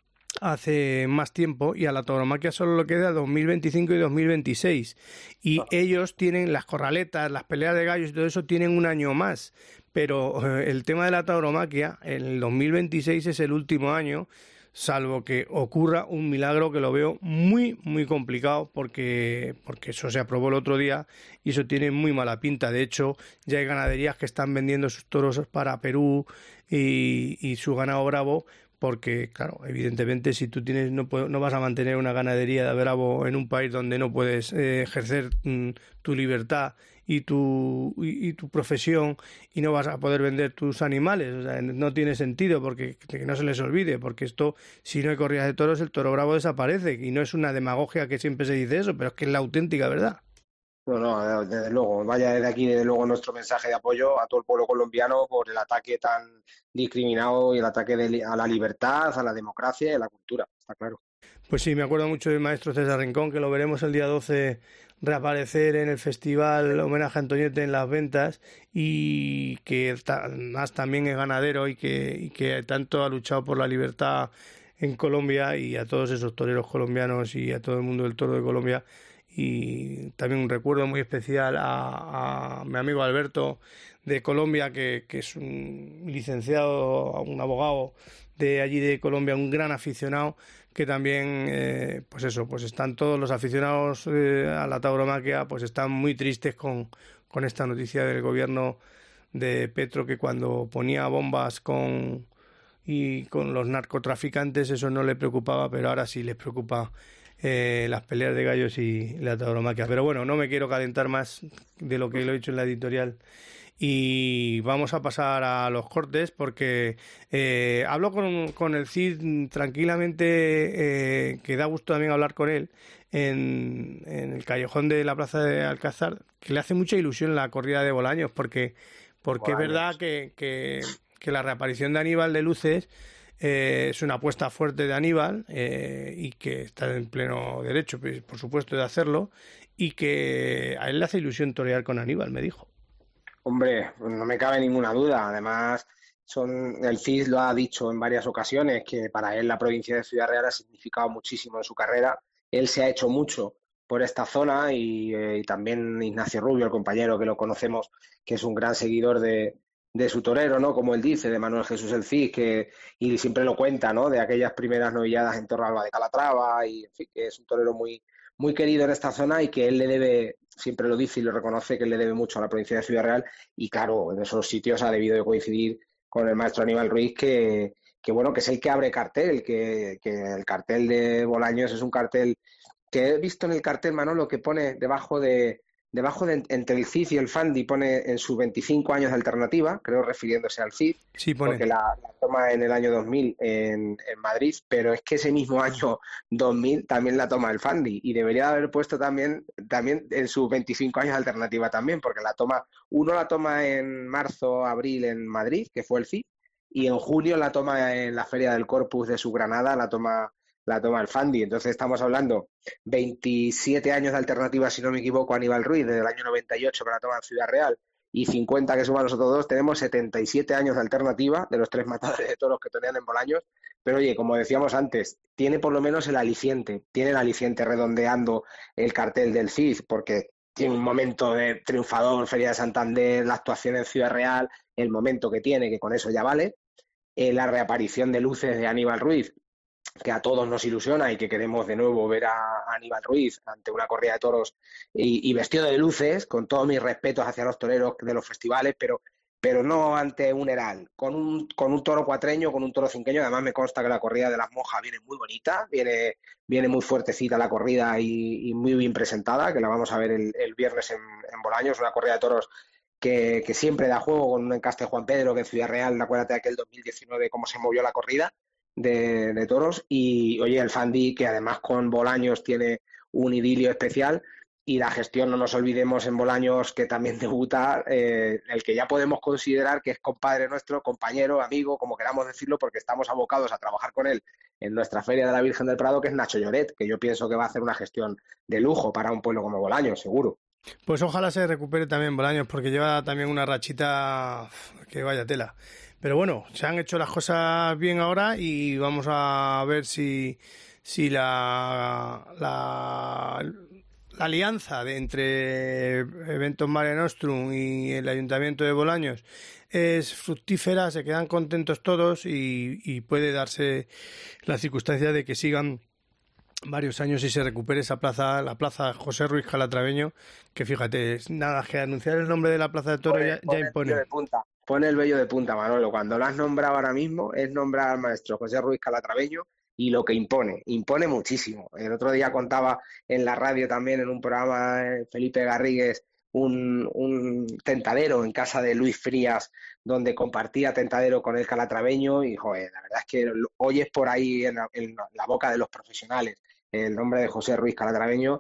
Speaker 1: hace más tiempo y a la tauromaquia solo le queda dos mil veinticinco y dos mil veintiséis y ah. ellos tienen las corraletas, las peleas de gallos y todo eso tienen un año más, pero eh, el tema de la tauromaquia en el dos mil veintiséis es el último año, salvo que ocurra un milagro que lo veo muy muy complicado porque porque eso se aprobó el otro día y eso tiene muy mala pinta. De hecho ya hay ganaderías que están vendiendo sus toros para Perú y, y su ganado bravo, porque, claro, evidentemente si tú tienes no, no vas a mantener una ganadería de bravo en un país donde no puedes eh, ejercer mm, tu libertad y tu, y, y tu profesión y no vas a poder vender tus animales. O sea, no tiene sentido, porque que no se les olvide, porque esto, si no hay corridas de toros, el toro bravo desaparece, y no es una demagogia que siempre se dice eso, pero es que es la auténtica verdad.
Speaker 8: No, no, desde luego. Vaya desde aquí, desde luego, nuestro mensaje de apoyo a todo el pueblo colombiano por el ataque tan discriminado y el ataque de, a la libertad, a la democracia y a la cultura, está claro.
Speaker 1: Pues sí, me acuerdo mucho del maestro César Rincón, que lo veremos el día doce reaparecer en el festival Homenaje a Antoñete en Las Ventas, y que más también es ganadero y que, y que tanto ha luchado por la libertad en Colombia, y a todos esos toreros colombianos y a todo el mundo del toro de Colombia. Y también un recuerdo muy especial a, a mi amigo Alberto de Colombia, que, que es un licenciado, un abogado de allí de Colombia, un gran aficionado, que también, eh, pues eso, pues están todos los aficionados eh, a la tauromaquia, pues están muy tristes con, con esta noticia del gobierno de Petro, que cuando ponía bombas con y con los narcotraficantes eso no le preocupaba, pero ahora sí les preocupa Eh, las peleas de gallos y la tauromaquia. Pero bueno, no me quiero calentar más de lo que lo he dicho en la editorial y vamos a pasar a los cortes, porque eh, hablo con, con el Cid tranquilamente, eh, que da gusto también hablar con él en, en el callejón de la Plaza de Alcázar, que le hace mucha ilusión la corrida de Bolaños, porque, porque Bolaños. Es verdad que, que, que la reaparición de Aníbal de Luces Eh, es una apuesta fuerte de Aníbal, eh, y que está en pleno derecho, pues, por supuesto, de hacerlo, y que a él le hace ilusión torear con Aníbal, me dijo.
Speaker 8: Hombre, no me cabe ninguna duda. Además, son el Cid lo ha dicho en varias ocasiones, que para él la provincia de Ciudad Real ha significado muchísimo en su carrera. Él se ha hecho mucho por esta zona y, eh, y también Ignacio Rubio, el compañero que lo conocemos, que es un gran seguidor de de su torero, ¿no? Como él dice, de Manuel Jesús el Cid, que y siempre lo cuenta, ¿no? De aquellas primeras novilladas en torno a Alba de Calatrava, y en fin, que es un torero muy, muy querido en esta zona y que él le debe, siempre lo dice y lo reconoce, que él le debe mucho a la provincia de Ciudad Real, y claro, en esos sitios ha debido de coincidir con el maestro Aníbal Ruiz, que, que bueno, que es el que abre cartel, que, que el cartel de Bolaños es un cartel que he visto en el cartel, Manolo, que pone debajo de Debajo de entre el Cid y el Fandi pone en sus veinticinco años de alternativa, creo refiriéndose al Cid,
Speaker 1: sí, pone.
Speaker 8: Porque la, la toma en el año dos mil en, en Madrid, pero es que ese mismo año dos mil también la toma el Fandi, y debería haber puesto también también en sus veinticinco años de alternativa también, porque la toma, uno la toma en marzo, abril en Madrid, que fue el Cid, y en junio la toma en la Feria del Corpus de su Granada, la toma la toma el Fandi. Entonces estamos hablando veintisiete años de alternativa, si no me equivoco, a Aníbal Ruiz, desde el año noventa y ocho que la toma en Ciudad Real, y cincuenta que suman los otros dos, tenemos setenta y siete años de alternativa de los tres matadores de toros que tenían en Bolaños. Pero oye, como decíamos antes, tiene por lo menos el aliciente, tiene el aliciente redondeando el cartel del Cid, porque tiene un momento de triunfador, Feria de Santander, la actuación en Ciudad Real, el momento que tiene, que con eso ya vale. Eh, la reaparición de luces de Aníbal Ruiz, que a todos nos ilusiona y que queremos de nuevo ver a Aníbal Ruiz ante una corrida de toros y, y vestido de luces, con todos mis respetos hacia los toreros de los festivales, pero, pero no ante un herán, con un, con un toro cuatreño, con un toro cinqueño. Además me consta que la corrida de las monjas viene muy bonita, viene, viene muy fuertecita la corrida y, y muy bien presentada, que la vamos a ver el, el viernes en, en Bolaños, una corrida de toros que, que siempre da juego, con un encaste Juan Pedro, que en Ciudad Real, acuérdate de aquel dos mil diecinueve cómo se movió la corrida de, de toros. Y oye, el Fandi, que además con Bolaños tiene un idilio especial, y la gestión, no nos olvidemos, en Bolaños, que también debuta eh, el que ya podemos considerar que es compadre nuestro, compañero, amigo, como queramos decirlo, porque estamos abocados a trabajar con él en nuestra Feria de la Virgen del Prado, que es Nacho Lloret, que yo pienso que va a hacer una gestión de lujo para un pueblo como Bolaños, seguro.
Speaker 1: Pues ojalá se recupere también Bolaños, porque lleva también una rachita que vaya tela. Pero bueno, se han hecho las cosas bien ahora y vamos a ver si, si la, la, la alianza de entre Eventos Mare Nostrum y el Ayuntamiento de Bolaños es fructífera, se quedan contentos todos y, y puede darse la circunstancia de que sigan varios años y se recupere esa plaza, la plaza José Ruiz Calatraveño, que fíjate, nada que anunciar el nombre de la plaza de Toro ya, ya impone.
Speaker 8: Pone el vello de punta, Manolo. Cuando lo has nombrado ahora mismo es nombrar al maestro José Ruiz Calatraveño y lo que impone, impone muchísimo. El otro día contaba en la radio también, en un programa, Felipe Garrigues, un, un tentadero en casa de Luis Frías, donde compartía tentadero con el calatraveño y, joder, la verdad es que oyes por ahí en la, en la boca de los profesionales el nombre de José Ruiz Calatraveño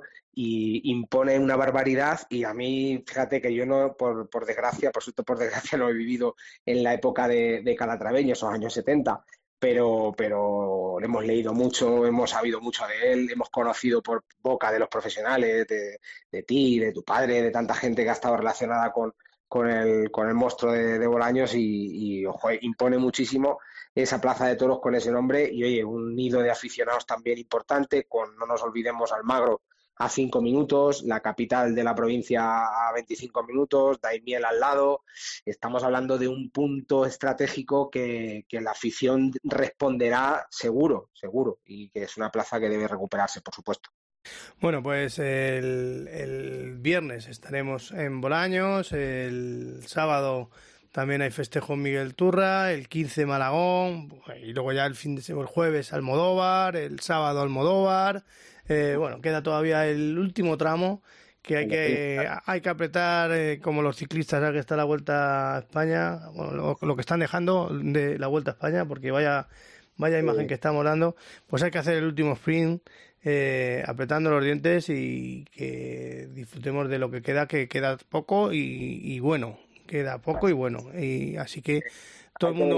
Speaker 8: y impone una barbaridad. Y a mí, fíjate que yo no, por, por desgracia, por suerte por desgracia, no he vivido en la época de, de Calatraveño, esos años setenta, pero, pero hemos leído mucho, hemos sabido mucho de él, hemos conocido por boca de los profesionales, de, de ti, de tu padre, de tanta gente que ha estado relacionada con, con, el, con el monstruo de, de Bolaños y, y ojo, impone muchísimo esa plaza de toros con ese nombre. Y oye, un nido de aficionados también importante, con, no nos olvidemos, Almagro a cinco minutos, la capital de la provincia a veinticinco minutos, Daimiel al lado. Estamos hablando de un punto estratégico que, que la afición responderá seguro, seguro, y que es una plaza que debe recuperarse, por supuesto.
Speaker 1: Bueno, pues el, el viernes estaremos en Bolaños, el sábado también hay festejo en Miguel Turra, el quince Malagón, y luego ya el fin de semana, el jueves Almodóvar, el sábado Almodóvar. Eh, bueno, queda todavía el último tramo que hay que hay que apretar, eh, como los ciclistas, ya que está la Vuelta a España, bueno, lo, lo que están dejando de la Vuelta a España, porque vaya vaya imagen que estamos dando, pues hay que hacer el último sprint, eh, apretando los dientes y que disfrutemos de lo que queda, que queda poco y, y bueno, queda poco y bueno, y así que todo el mundo...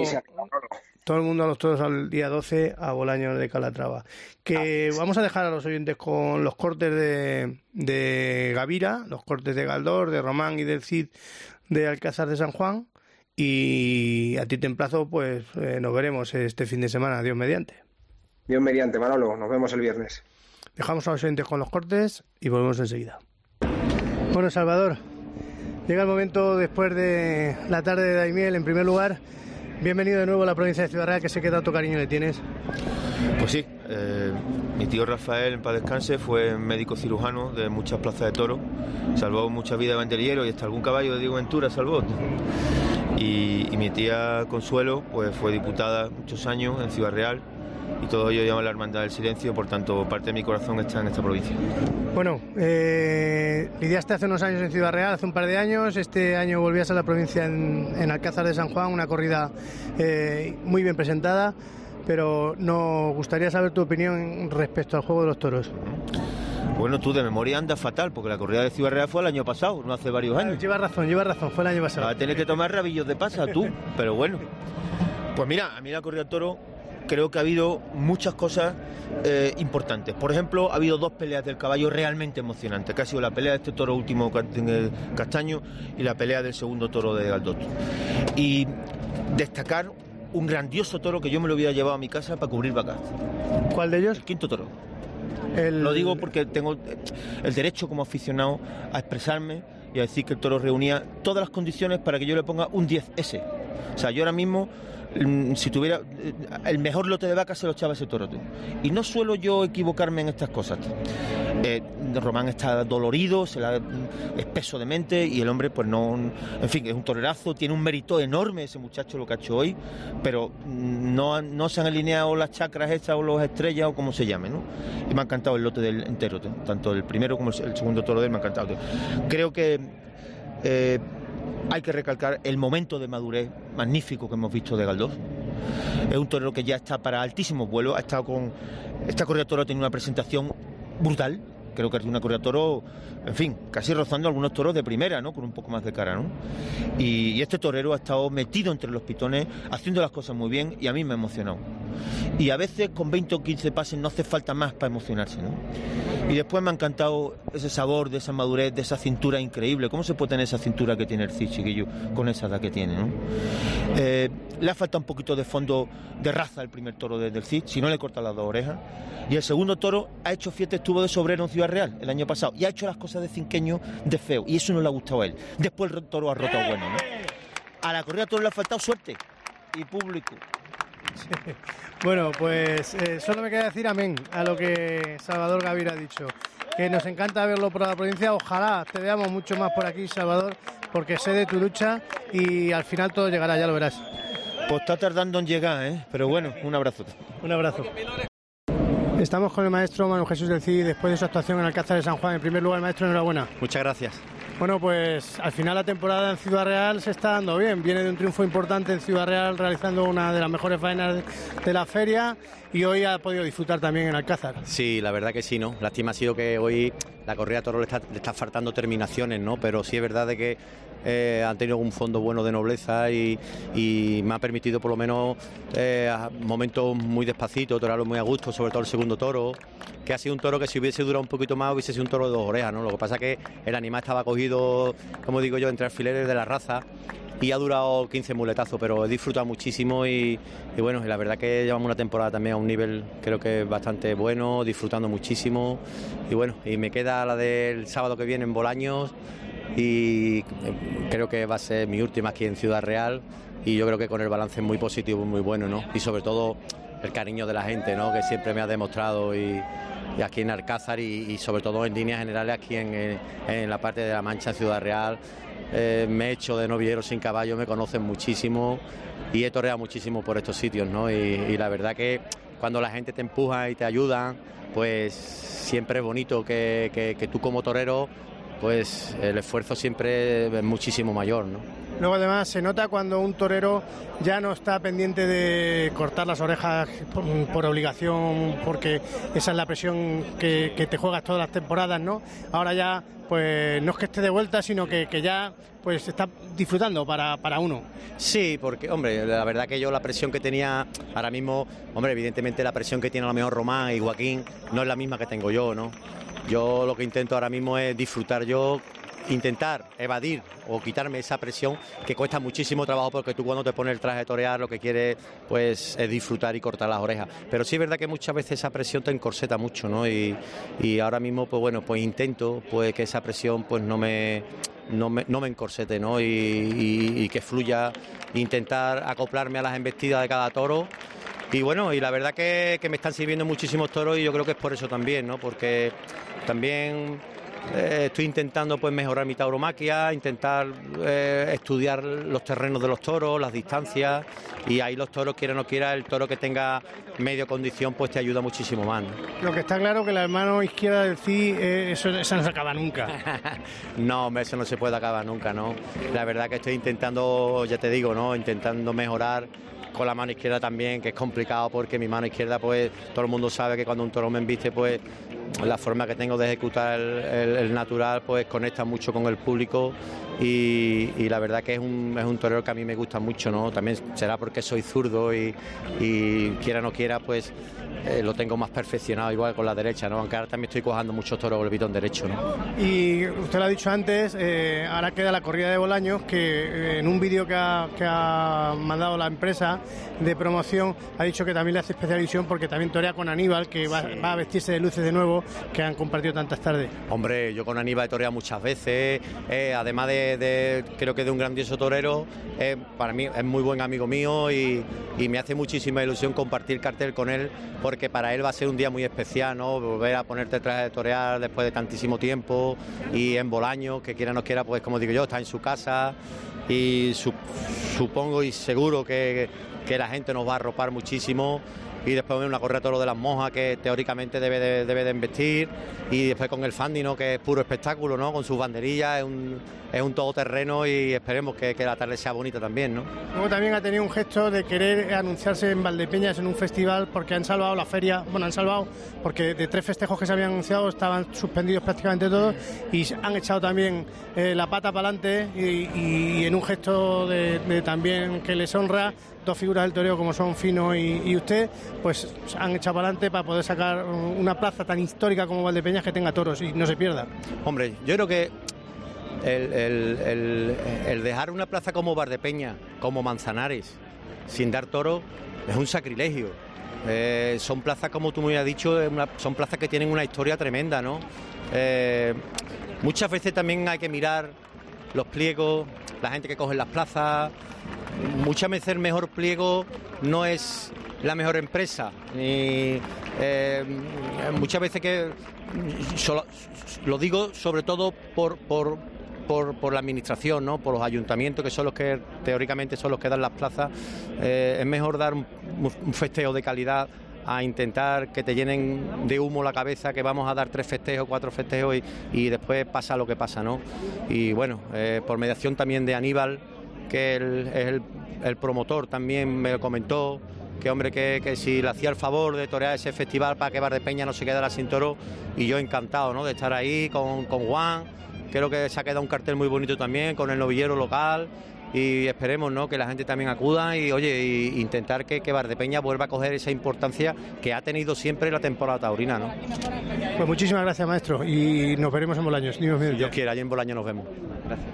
Speaker 1: Todo el mundo a los toros al día doce a Bolaños de Calatrava. Que vamos a dejar a los oyentes con los cortes de, de Gavira, los cortes de Galdós, de Román y del Cid de Alcázar de San Juan. Y a ti te emplazo, pues eh, nos veremos este fin de semana, Dios mediante.
Speaker 8: Dios mediante, Manolo, nos vemos el viernes.
Speaker 1: Dejamos a los oyentes con los cortes y volvemos enseguida. Bueno, Salvador, llega el momento después de la tarde de Daimiel, en primer lugar. Bienvenido de nuevo a la provincia de Ciudad Real, que sé que tanto cariño le tienes.
Speaker 9: Pues sí, eh, mi tío Rafael, en paz descanse, fue médico cirujano de muchas plazas de toros, salvó mucha vida de banderillero y hasta algún caballo de Diego Ventura salvó. Y, y mi tía Consuelo pues fue diputada muchos años en Ciudad Real y todo ello llama la Hermandad del Silencio, por tanto parte de mi corazón está en esta provincia.
Speaker 1: Bueno, eh, lidiaste hace unos años en Ciudad Real, hace un par de años, este año volvías a la provincia en, en Alcázar de San Juan, una corrida eh, muy bien presentada, pero nos gustaría saber tu opinión respecto al juego de los toros.
Speaker 9: Bueno, tú de memoria andas fatal, porque la corrida de Ciudad Real fue el año pasado, no hace varios años.
Speaker 1: Llevas razón, llevas razón, fue el año pasado.
Speaker 9: Vas a tener que tomar rabillos de pasa tú, pero bueno. Pues mira, a mí la corrida de toro creo que ha habido muchas cosas eh, importantes. Por ejemplo, ha habido dos peleas del caballo realmente emocionantes, que ha sido la pelea de este toro último Castaño y la pelea del segundo toro de Galdós. Y destacar un grandioso toro que yo me lo hubiera llevado a mi casa para cubrir vacas.
Speaker 1: ¿Cuál de ellos?
Speaker 9: El quinto toro.
Speaker 1: El...
Speaker 9: Lo digo porque tengo el derecho como aficionado a expresarme y a decir que el toro reunía todas las condiciones para que yo le ponga un diez ese. O sea, yo ahora mismo, si tuviera el mejor lote de vacas, se lo echaba ese toro, tío. Y no suelo yo equivocarme en estas cosas, tío. Eh, Román está dolorido, se la espeso de mente, y el hombre pues no, en fin, es un torerazo, tiene un mérito enorme ese muchacho lo que ha hecho hoy, pero no, no se han alineado las chacras estas o las estrellas o como se llame, ¿no? Y me ha encantado el lote del entero, tío. Tanto el primero como el segundo toro de él me ha encantado, tío. Creo que eh, hay que recalcar el momento de madurez magnífico que hemos visto de Galdós. Es un torero que ya está para altísimos vuelos, ha estado con esta corrida de toro, ha tenido una presentación brutal. Creo que es una corrida de toro, en fin, casi rozando algunos toros de primera, ¿no? Con un poco más de cara, ¿no? Y, y este torero ha estado metido entre los pitones, haciendo las cosas muy bien, y a mí me ha emocionado. Y a veces con veinte o quince pases no hace falta más para emocionarse, ¿no? Y después me ha encantado ese sabor de esa madurez, de esa cintura increíble. ¿Cómo se puede tener esa cintura que tiene el Cid, chiquillo, con esa edad que tiene, ¿no? Eh, le ha faltado un poquito de fondo de raza el primer toro del Cid, si no le corta las dos orejas. Y el segundo toro ha hecho fiesta, estuvo de sobrero en Ciudad Real el año pasado, y ha hecho las cosas de cinqueño de feo, y eso no le ha gustado a él. Después el toro ha roto bueno, ¿no? A la corrida de toro le ha faltado suerte y público.
Speaker 1: Sí. Bueno, pues eh, solo me queda decir amén a lo que Salvador Gavira ha dicho, que nos encanta verlo por la provincia. Ojalá te veamos mucho más por aquí, Salvador, porque sé de tu lucha y al final todo llegará, ya lo verás.
Speaker 9: Pues está tardando en llegar, ¿eh? Pero bueno, un abrazo.
Speaker 1: Un abrazo. Estamos con el maestro Manu Jesús del Cid después de su actuación en Alcázar de San Juan. En primer lugar, maestro, enhorabuena.
Speaker 10: Muchas gracias.
Speaker 1: Bueno, pues al final la temporada en Ciudad Real se está dando bien. Viene de un triunfo importante en Ciudad Real, realizando una de las mejores faenas de la feria, y hoy ha podido disfrutar también en Alcázar.
Speaker 10: Sí, la verdad que sí, ¿no? Lástima ha sido que hoy la corrida de toros le está, le está faltando terminaciones, ¿no? Pero sí es verdad de que eh, han tenido un fondo bueno de nobleza y, y me ha permitido por lo menos eh, momentos muy despacitos, torarlo muy a gusto, sobre todo el segundo toro, que ha sido un toro que si hubiese durado un poquito más hubiese sido un toro de dos orejas, ¿no? Lo que pasa es que el animal estaba cogido, como digo yo, entre alfileres de la raza, y ha durado quince muletazos, pero he disfrutado muchísimo y, y bueno, y la verdad que llevamos una temporada también a un nivel creo que bastante bueno, disfrutando muchísimo, y bueno, y me queda la del sábado que viene en Bolaños, y creo que va a ser mi última aquí en Ciudad Real, y yo creo que con el balance muy positivo, muy bueno, ¿no? Y sobre todo el cariño de la gente, ¿no? Que siempre me ha demostrado, y, y aquí en Alcázar y, y sobre todo en líneas generales aquí en, en la parte de La Mancha, Ciudad Real. Eh, me he hecho de novillero sin caballo, me conocen muchísimo y he toreado muchísimo por estos sitios, ¿no? Y, y la verdad que cuando la gente te empuja y te ayuda, pues siempre es bonito que, que, que tú como torero, pues el esfuerzo siempre es muchísimo mayor, ¿no?
Speaker 1: Luego además se nota cuando un torero ya no está pendiente de cortar las orejas por, por obligación, porque esa es la presión que, que te juegas todas las temporadas, ¿no? Ahora ya, pues no es que esté de vuelta, sino que, que ya pues está disfrutando para, para uno.
Speaker 10: Sí, porque, hombre, la verdad que yo la presión que tenía ahora mismo, hombre, evidentemente la presión que tiene a lo mejor Román y Joaquín no es la misma que tengo yo, ¿no? Yo lo que intento ahora mismo es disfrutar yo, intentar evadir o quitarme esa presión que cuesta muchísimo trabajo, porque tú cuando te pones el traje de torear lo que quieres pues es disfrutar y cortar las orejas, pero sí es verdad que muchas veces esa presión te encorseta mucho, ¿no? Y, y ahora mismo pues bueno, pues intento pues que esa presión pues no me no me, no me encorsete, ¿no? Y, y, y que fluya, intentar acoplarme a las embestidas de cada toro. Y bueno, y la verdad que, que me están sirviendo muchísimos toros, y yo creo que es por eso también, ¿no? Porque también eh, estoy intentando pues mejorar mi tauromaquia, intentar eh, estudiar los terrenos de los toros, las distancias, y ahí los toros, quiera o no quiera, el toro que tenga medio condición pues te ayuda muchísimo más, ¿no?
Speaker 1: Lo que está claro es que la mano izquierda del Cid, eh, eso, eso no se acaba nunca.
Speaker 10: No, eso no se puede acabar nunca, ¿no? La verdad que estoy intentando, ya te digo, ¿no? Intentando mejorar con la mano izquierda también, que es complicado porque mi mano izquierda, pues todo el mundo sabe que cuando un toro me embiste, pues la forma que tengo de ejecutar el, el, el natural, pues conecta mucho con el público, y, y la verdad que es un, es un torero que a mí me gusta mucho, ¿no? También será porque soy zurdo y, y quiera o no quiera, pues eh, lo tengo más perfeccionado igual con la derecha, ¿no? Aunque ahora también estoy cojando muchos toros con el pitón derecho, ¿no?
Speaker 1: Y usted lo ha dicho antes, eh, ahora queda la corrida de Bolaños, que eh, en un vídeo que ha, que ha mandado la empresa de promoción ha dicho que también le hace especial ilusión porque también torea con Aníbal, que va, sí. va a vestirse de luces de nuevo, amigo que han compartido tantas tardes.
Speaker 10: Hombre, yo con Aníbal he toreado muchas veces, eh, además de, de, creo que de un grandioso torero, eh, para mí es muy buen amigo mío y, y me hace muchísima ilusión compartir cartel con él, porque para él va a ser un día muy especial, ¿no? Volver a ponerte traje de torear después de tantísimo tiempo y en Bolaños, que quiera o no quiera, pues como digo yo, está en su casa y su, supongo y seguro que, que la gente nos va a arropar muchísimo. Y después una correa de toro de las Monjas que teóricamente debe de, debe de embestir, y después con el Fandi, ¿no? Que es puro espectáculo, ¿no? Con sus banderillas, es un, es un todoterreno y esperemos que, que la tarde sea bonita también, ¿no?
Speaker 1: Luego también ha tenido un gesto de querer anunciarse en Valdepeñas en un festival porque han salvado la feria, bueno, han salvado porque de tres festejos que se habían anunciado estaban suspendidos prácticamente todos y han echado también eh, la pata para adelante y, y, y en un gesto de, de también que les honra, dos figuras del toreo como son Fino y, y usted, pues han echado para adelante para poder sacar una plaza tan histórica como Valdepeñas que tenga toros y no se pierda.
Speaker 10: Hombre, yo creo que el, el, el, el dejar una plaza como Valdepeñas, como Manzanares, sin dar toros, es un sacrilegio. Eh, son plazas, como tú me has dicho, una, son plazas que tienen una historia tremenda, ¿no? Eh, muchas veces también hay que mirar los pliegos, la gente que coge las plazas. Muchas veces el mejor pliego no es la mejor empresa, ni eh, muchas veces que solo, lo digo sobre todo por, por, por, por la administración, ¿no? Por los ayuntamientos, que son los que teóricamente son los que dan las plazas. Eh, es mejor dar un, un festejo de calidad a intentar que te llenen de humo la cabeza, que vamos a dar tres festejos, cuatro festejos y, y después pasa lo que pasa, ¿no? Y bueno, eh, por mediación también de Aníbal, que él es el, el promotor, también me lo comentó, que hombre, que, que si le hacía el favor de torear ese festival para que Valdepeñas no se quedara sin toro, y yo encantado, ¿no? De estar ahí con, con Juan. Creo que se ha quedado un cartel muy bonito también con el novillero local y esperemos, ¿no? Que la gente también acuda y oye, y intentar que, que Valdepeñas vuelva a coger esa importancia que ha tenido siempre la temporada taurina, ¿no?
Speaker 1: Pues muchísimas gracias, maestro, y nos veremos en Bolaños.
Speaker 10: Si Dios quiera, allí en Bolaños nos vemos. Gracias.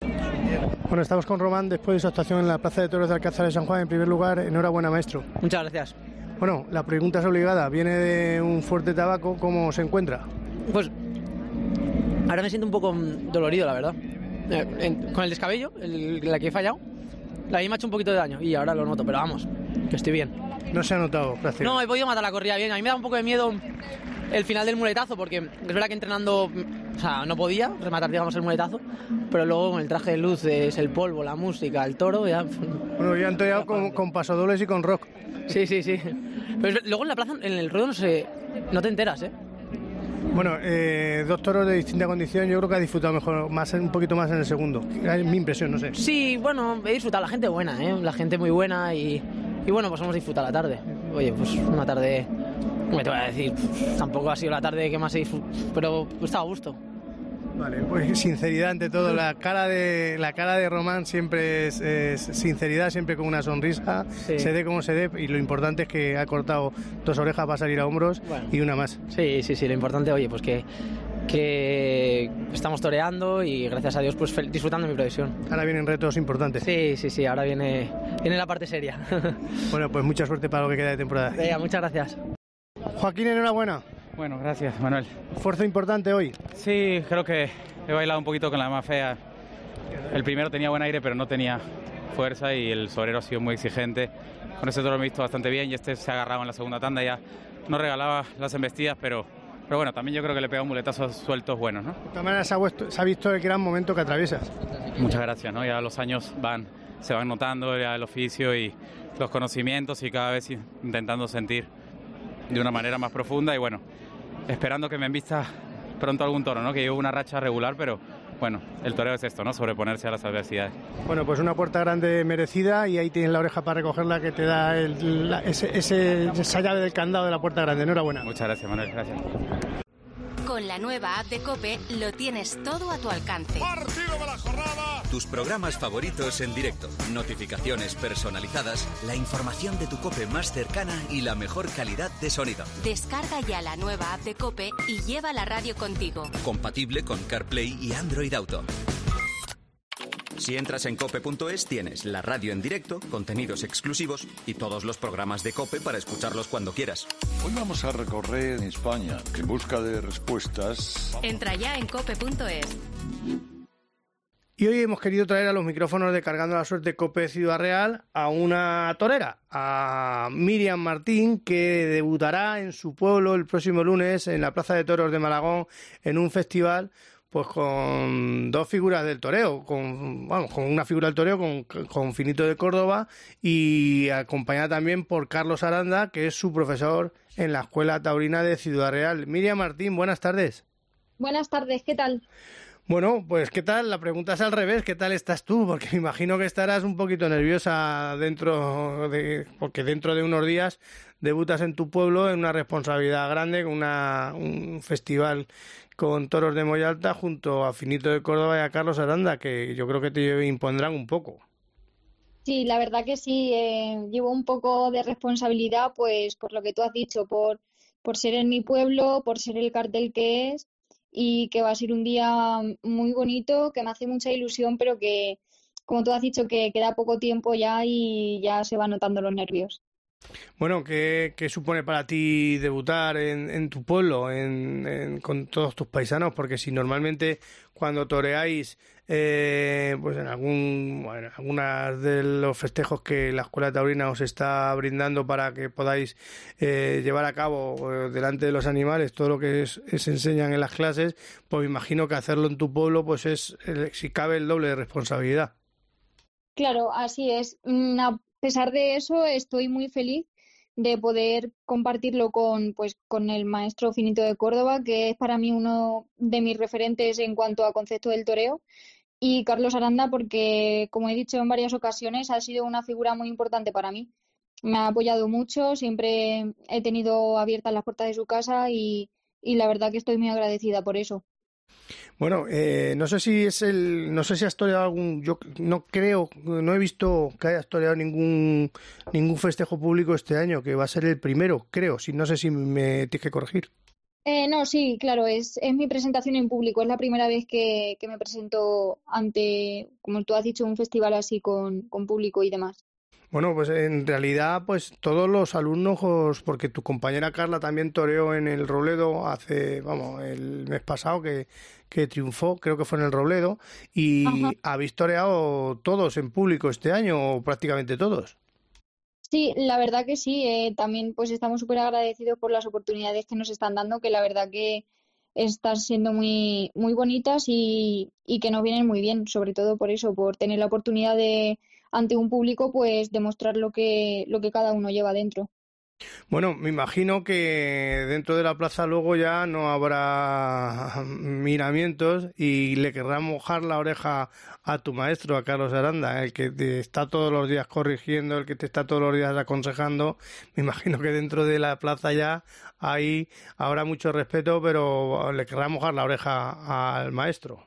Speaker 1: Bueno, estamos con Román después de su actuación en la Plaza de Toros de Alcázar de San Juan. En primer lugar, enhorabuena, maestro.
Speaker 11: Muchas gracias.
Speaker 1: Bueno, la pregunta es obligada. Viene de un fuerte tabaco, ¿cómo se encuentra?
Speaker 11: Pues ahora me siento un poco dolorido, la verdad. Eh, en, con el descabello, el, la que he fallado, la ahí me ha hecho un poquito de daño y ahora lo noto, pero vamos, que estoy bien.
Speaker 1: No se ha notado, gracias.
Speaker 11: No, he podido matar la corrida bien. A mí me da un poco de miedo el final del muletazo, porque es verdad que entrenando, o sea, no podía rematar, digamos, el muletazo, pero luego con el traje de luces, el polvo, la música, el toro, ya...
Speaker 1: Bueno, ya han toreado con, con pasodobles y con rock.
Speaker 11: Sí, sí, sí. Pero luego en la plaza, en el ruedo, no sé, no te enteras, ¿eh?
Speaker 1: Bueno, eh, dos toros de distinta condición, yo creo que ha disfrutado mejor, más un poquito más en el segundo. Es mi impresión, no sé.
Speaker 11: Sí, bueno, he disfrutado, la gente buena, ¿eh? La gente muy buena y, y bueno, pues hemos disfrutado la tarde. Oye, pues una tarde, ¿cómo te voy a decir? Tampoco ha sido la tarde que más he disfrutado, pero estaba a gusto.
Speaker 1: Vale, pues sinceridad ante todo, la cara de la cara de Román siempre es, es sinceridad, siempre con una sonrisa, sí. Se dé como se dé, y lo importante es que ha cortado dos orejas para salir a hombros, bueno, y una más.
Speaker 11: Sí, sí, sí, lo importante, oye, pues que, que estamos toreando y gracias a Dios pues disfrutando de mi profesión.
Speaker 1: Ahora vienen retos importantes.
Speaker 11: Sí, sí, sí, ahora viene, viene la parte seria.
Speaker 1: Bueno, pues mucha suerte para lo que queda de temporada.
Speaker 11: Venga, muchas gracias.
Speaker 1: Joaquín, enhorabuena.
Speaker 12: Bueno, gracias, Manuel.
Speaker 1: ¿Esfuerzo importante hoy?
Speaker 12: Sí, creo que he bailado un poquito con la más fea. El primero tenía buen aire, pero no tenía fuerza y el sobrero ha sido muy exigente. Con ese toro me he visto bastante bien y este se ha agarrado en la segunda tanda. Ya no regalaba las embestidas, pero, pero bueno, también yo creo que le pega un muletazo sueltos buenos, ¿no?
Speaker 1: De todas maneras, se ha, vuestro, se ha visto el gran momento que atraviesas.
Speaker 12: Muchas gracias, ¿no? Ya los años van, se van notando ya el oficio y los conocimientos y cada vez intentando sentir de una manera más profunda y bueno, esperando que me embista pronto algún toro, ¿no? Que llevo una racha regular, pero bueno, el toreo es esto, ¿no? Sobreponerse a las adversidades.
Speaker 1: Bueno, pues una puerta grande merecida y ahí tienes la oreja para recogerla que te da el, la, ese, ese, esa llave del candado de la puerta grande. Enhorabuena.
Speaker 12: Muchas gracias, Manuel. Gracias.
Speaker 5: Con la nueva app de COPE lo tienes todo a tu alcance.
Speaker 7: ¡Partido de la jornada!
Speaker 6: Tus programas favoritos en directo, notificaciones personalizadas, la información de tu COPE más cercana y la mejor calidad de sonido.
Speaker 5: Descarga ya la nueva app de COPE y lleva la radio contigo.
Speaker 6: Compatible con CarPlay y Android Auto. Si entras en cope punto es tienes la radio en directo, contenidos exclusivos y todos los programas de COPE para escucharlos cuando quieras.
Speaker 7: Hoy vamos a recorrer España en busca de respuestas.
Speaker 5: Entra ya en cope punto es.
Speaker 1: Y hoy hemos querido traer a los micrófonos de Cargando la Suerte COPE Ciudad Real a una torera, a Miriam Martín, que debutará en su pueblo el próximo lunes en la Plaza de Toros de Malagón en un festival pues con dos figuras del toreo, con vamos, con una figura del toreo, con, con Finito de Córdoba y acompañada también por Carlos Aranda, que es su profesor en la Escuela Taurina de Ciudad Real. Miriam Martín, buenas tardes.
Speaker 13: Buenas tardes, ¿qué tal?
Speaker 1: Bueno, pues ¿qué tal? La pregunta es al revés, ¿qué tal estás tú? Porque me imagino que estarás un poquito nerviosa dentro de, porque dentro de unos días debutas en tu pueblo en una responsabilidad grande, con una, un festival con toros de Moyalta junto a Finito de Córdoba y a Carlos Aranda, que yo creo que te impondrán un poco.
Speaker 13: Sí, la verdad que sí, eh, llevo un poco de responsabilidad, pues por lo que tú has dicho, por, por ser en mi pueblo, por ser el cartel que es, y que va a ser un día muy bonito, que me hace mucha ilusión, pero que, como tú has dicho, que queda poco tiempo ya y ya se van notando los nervios.
Speaker 1: Bueno, ¿qué, qué supone para ti debutar en, en tu pueblo, en, en, con todos tus paisanos? Porque si normalmente cuando toreáis eh, pues en algún bueno, algunas de los festejos que la Escuela Taurina os está brindando para que podáis eh, llevar a cabo eh, delante de los animales todo lo que es, se enseñan en las clases, pues me imagino que hacerlo en tu pueblo pues es, si cabe, el doble de responsabilidad.
Speaker 13: Claro, así es. A pesar de eso, estoy muy feliz de poder compartirlo con, pues, con el maestro Finito de Córdoba, que es para mí uno de mis referentes en cuanto a concepto del toreo, y Carlos Aranda, porque, como he dicho en varias ocasiones, ha sido una figura muy importante para mí. Me ha apoyado mucho, siempre he tenido abiertas las puertas de su casa y, y la verdad que estoy muy agradecida por eso.
Speaker 1: Bueno, eh, no sé si es el, no sé si has toreado algún, yo no creo, no he visto que hayas toreado ningún ningún festejo público este año, que va a ser el primero, creo, si no sé si me tienes que corregir.
Speaker 13: Eh, no, sí, claro, es, es mi presentación en público, es la primera vez que, que me presento ante, como tú has dicho, un festival así con, con público y demás.
Speaker 1: Bueno, pues en realidad, pues todos los alumnos, porque tu compañera Carla también toreó en el Robledo hace, vamos, el mes pasado que, que triunfó, creo que fue en el Robledo, y Ajá. habéis toreado todos en público este año, o prácticamente todos.
Speaker 13: Sí, la verdad que sí, eh, también pues estamos súper agradecidos por las oportunidades que nos están dando, que la verdad que están siendo muy, muy bonitas y, y que nos vienen muy bien, sobre todo por eso, por tener la oportunidad de ante un público, pues demostrar lo que lo que cada uno lleva dentro.
Speaker 1: Bueno, me imagino que dentro de la plaza luego ya no habrá miramientos y le querrás mojar la oreja a tu maestro, a Carlos Aranda, el que te está todos los días corrigiendo, el que te está todos los días aconsejando. Me imagino que dentro de la plaza ya ahí habrá mucho respeto, pero le querrás mojar la oreja al maestro.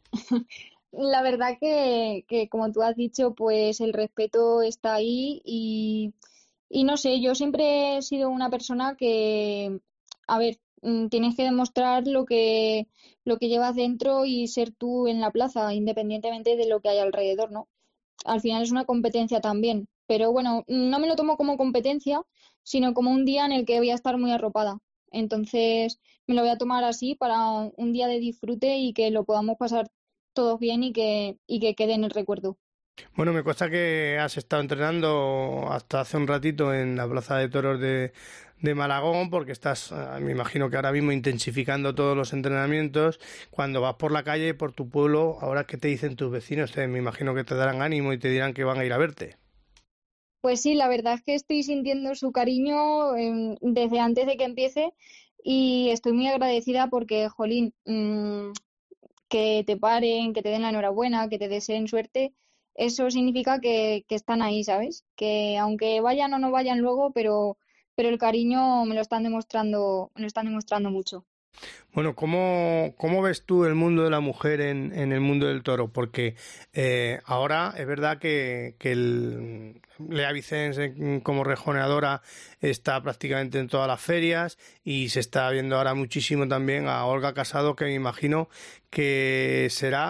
Speaker 13: La verdad que, que, como tú has dicho, pues el respeto está ahí y, y no sé, yo siempre he sido una persona que, a ver, tienes que demostrar lo que, lo que llevas dentro y ser tú en la plaza, independientemente de lo que hay alrededor, ¿no? Al final es una competencia también, pero bueno, no me lo tomo como competencia, sino como un día en el que voy a estar muy arropada. Entonces me lo voy a tomar así para un día de disfrute y que lo podamos pasar todos bien y que, y que quede en el recuerdo.
Speaker 1: Bueno, me consta que has estado entrenando hasta hace un ratito en la Plaza de Toros de, de Malagón, porque estás, me imagino que ahora mismo intensificando todos los entrenamientos. Cuando vas por la calle, por tu pueblo, ahora ¿qué te dicen tus vecinos? Te, me imagino que te darán ánimo y te dirán que van a ir a verte.
Speaker 13: Pues sí, la verdad es que estoy sintiendo su cariño eh, desde antes de que empiece y estoy muy agradecida porque, jolín, mmm, que te paren, que te den la enhorabuena, que te deseen suerte, eso significa que, que están ahí, ¿sabes? Que aunque vayan o no vayan luego, pero, pero el cariño me lo están demostrando, me lo están demostrando mucho.
Speaker 1: Bueno, ¿cómo, cómo ves tú el mundo de la mujer en, en el mundo del toro? Porque eh, ahora es verdad que, que el Lea Vicens como rejoneadora está prácticamente en todas las ferias y se está viendo ahora muchísimo también a Olga Casado, que me imagino que será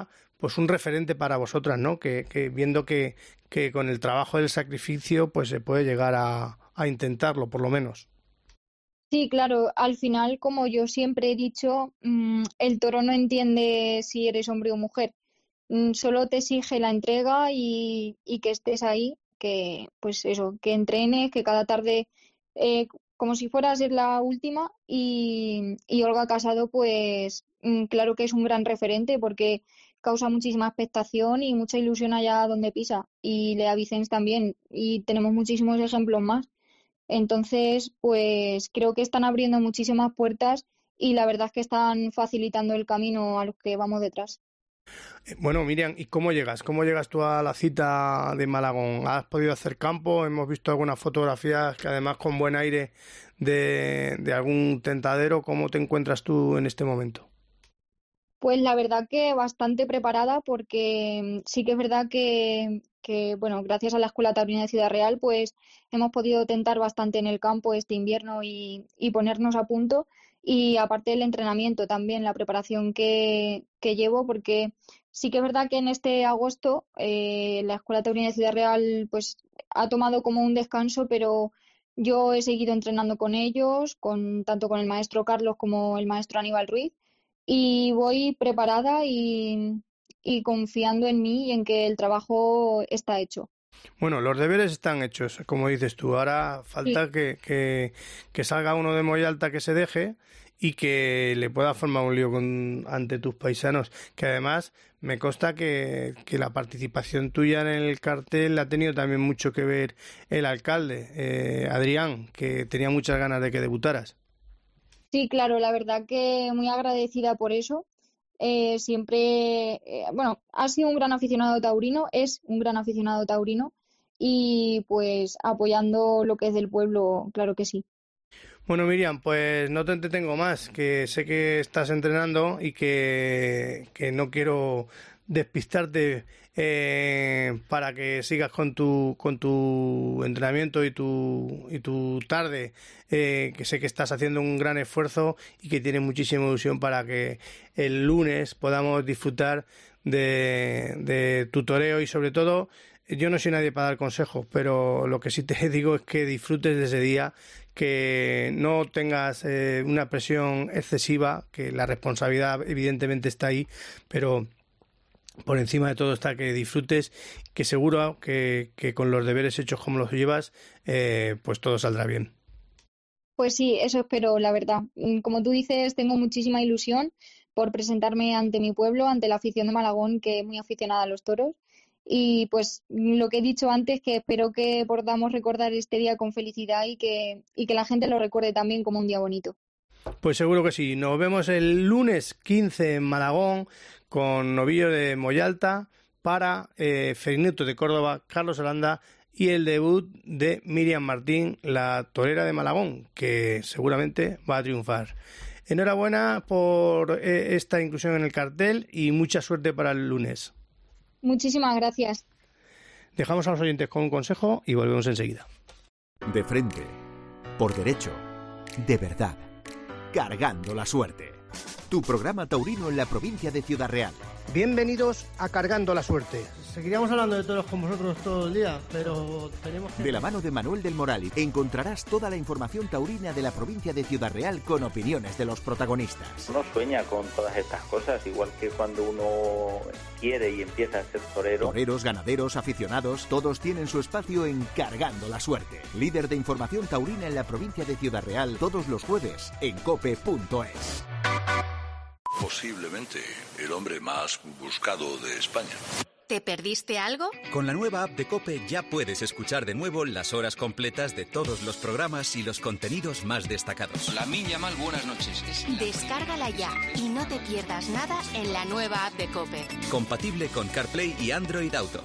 Speaker 1: pues un referente para vosotras, ¿no? Que, que viendo que, que con el trabajo del sacrificio pues se puede llegar a, a intentarlo, por lo menos.
Speaker 13: Sí, claro, al final, como yo siempre he dicho, mmm, el toro no entiende si eres hombre o mujer. Mm, solo te exige la entrega y, y que estés ahí, que pues eso, que entrenes, que cada tarde, eh, como si fuera a ser la última. Y, y Olga Casado, pues mm, claro que es un gran referente porque causa muchísima expectación y mucha ilusión allá donde pisa. Y Lea Vicens también, y tenemos muchísimos ejemplos más. Entonces, pues creo que están abriendo muchísimas puertas y la verdad es que están facilitando el camino a los que vamos detrás.
Speaker 1: Bueno, Miriam, ¿y cómo llegas? ¿Cómo llegas tú a la cita de Malagón? ¿Has podido hacer campo? Hemos visto algunas fotografías que además con buen aire de, de algún tentadero. ¿Cómo te encuentras tú en este momento?
Speaker 13: Pues la verdad que bastante preparada porque sí que es verdad que, que, bueno, gracias a la Escuela Taurina de Ciudad Real, pues hemos podido tentar bastante en el campo este invierno y, y ponernos a punto. Y aparte del entrenamiento también, la preparación que, que llevo, porque sí que es verdad que en este agosto eh, la Escuela Taurina de Ciudad Real pues ha tomado como un descanso, pero yo he seguido entrenando con ellos, con tanto con el maestro Carlos como el maestro Aníbal Ruiz, y voy preparada y, y confiando en mí y en que el trabajo está hecho.
Speaker 1: Bueno, los deberes están hechos, como dices tú. Ahora falta sí. que, que, que salga uno de Moyalta que se deje y que le pueda formar un lío con, ante tus paisanos, que además me consta que, que la participación tuya en el cartel ha tenido también mucho que ver el alcalde, eh, Adrián, que tenía muchas ganas de que debutaras.
Speaker 13: Sí, claro, la verdad que muy agradecida por eso. Eh, siempre, eh, bueno, ha sido un gran aficionado taurino, es un gran aficionado taurino y pues apoyando lo que es del pueblo, claro que sí.
Speaker 1: Bueno, Miriam, pues no te entretengo más, que sé que estás entrenando y que, que no quiero despistarte eh, para que sigas con tu con tu entrenamiento y tu y tu tarde, eh, que sé que estás haciendo un gran esfuerzo y que tienes muchísima ilusión para que el lunes podamos disfrutar de, de tu toreo y sobre todo, yo no soy nadie para dar consejos, pero lo que sí te digo es que disfrutes de ese día, que no tengas eh, una presión excesiva, que la responsabilidad evidentemente está ahí, pero por encima de todo está que disfrutes, que seguro que, que con los deberes hechos como los llevas, eh, pues todo saldrá bien.
Speaker 13: Pues sí, eso espero, la verdad. Como tú dices, tengo muchísima ilusión por presentarme ante mi pueblo, ante la afición de Malagón, que es muy aficionada a los toros. Y pues lo que he dicho antes, que espero que podamos recordar este día con felicidad y que, y que la gente lo recuerde también como un día bonito.
Speaker 1: Pues seguro que sí. Nos vemos el lunes quince en Malagón con Novillo de Moyalta para eh, Ferineto de Córdoba, Carlos Aranda y el debut de Miriam Martín, la torera de Malagón, que seguramente va a triunfar. Enhorabuena por eh, esta inclusión en el cartel y mucha suerte para el lunes.
Speaker 13: Muchísimas gracias.
Speaker 1: Dejamos a los oyentes con un consejo y volvemos enseguida.
Speaker 2: De frente, por derecho, de verdad, cargando la suerte. Tu programa taurino en la provincia de Ciudad Real.
Speaker 1: Bienvenidos a Cargando la Suerte. Seguiríamos hablando de toros con vosotros todo el día, pero tenemos que...
Speaker 2: De la mano de Manuel del Moral encontrarás toda la información taurina de la provincia de Ciudad Real con opiniones de los protagonistas.
Speaker 3: Uno sueña con todas estas cosas, igual que cuando uno quiere y empieza a ser torero.
Speaker 2: Toreros, ganaderos, aficionados, todos tienen su espacio en Cargando la Suerte. Líder de información taurina en la provincia de Ciudad Real, todos los jueves en cope punto es.
Speaker 7: Posiblemente el hombre más buscado de España.
Speaker 5: ¿Te perdiste algo?
Speaker 6: Con la nueva app de COPE ya puedes escuchar de nuevo las horas completas de todos los programas y los contenidos más destacados.
Speaker 14: La Minya Mal, buenas noches.
Speaker 5: Descárgala ya y no te pierdas nada en la nueva app de COPE.
Speaker 6: Compatible con CarPlay y Android Auto.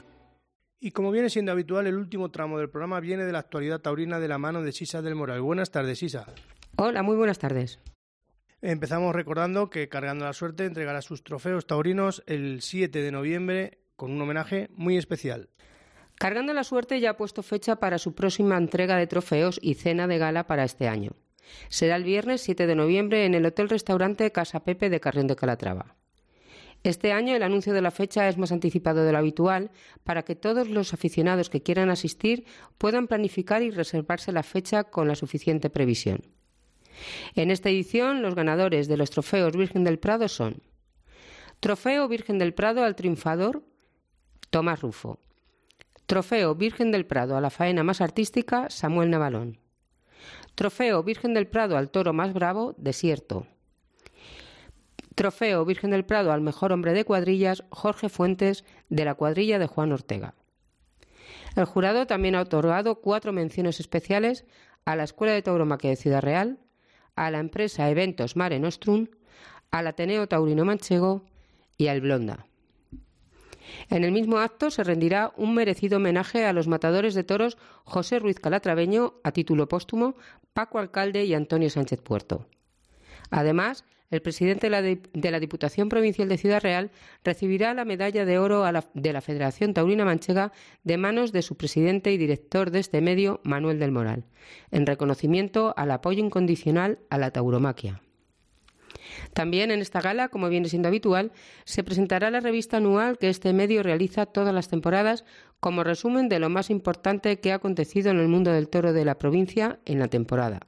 Speaker 1: Y como viene siendo habitual, el último tramo del programa viene de la actualidad taurina de la mano de Sisa del Moral. Buenas tardes, Sisa.
Speaker 15: Hola, muy buenas tardes.
Speaker 1: Empezamos recordando que Cargando la Suerte entregará sus trofeos taurinos el siete de noviembre con un homenaje muy especial.
Speaker 15: Cargando la Suerte ya ha puesto fecha para su próxima entrega de trofeos y cena de gala para este año. Será el viernes siete de noviembre en el Hotel Restaurante Casa Pepe de Carrión de Calatrava. Este año el anuncio de la fecha es más anticipado de lo habitual para que todos los aficionados que quieran asistir puedan planificar y reservarse la fecha con la suficiente previsión. En esta edición, los ganadores de los trofeos Virgen del Prado son: Trofeo Virgen del Prado al triunfador Tomás Rufo. Trofeo Virgen del Prado a la faena más artística Samuel Navalón. Trofeo Virgen del Prado al toro más bravo Desierto. Trofeo Virgen del Prado al mejor hombre de cuadrillas Jorge Fuentes, de la cuadrilla de Juan Ortega. El jurado también ha otorgado cuatro menciones especiales a la Escuela de Tauromaquia de Ciudad Real, a la empresa Eventos Mare Nostrum, al Ateneo Taurino Manchego y al Blonda. En el mismo acto se rendirá un merecido homenaje a los matadores de toros José Ruiz Calatraveño, a título póstumo, Paco Alcalde y Antonio Sánchez Puerto. Además, el presidente de la, de la Diputación Provincial de Ciudad Real recibirá la medalla de oro a la, de la Federación Taurina Manchega de manos de su presidente y director de este medio, Manuel del Moral, en reconocimiento al apoyo incondicional a la tauromaquia. También en esta gala, como viene siendo habitual, se presentará la revista anual que este medio realiza todas las temporadas como resumen de lo más importante que ha acontecido en el mundo del toro de la provincia en la temporada.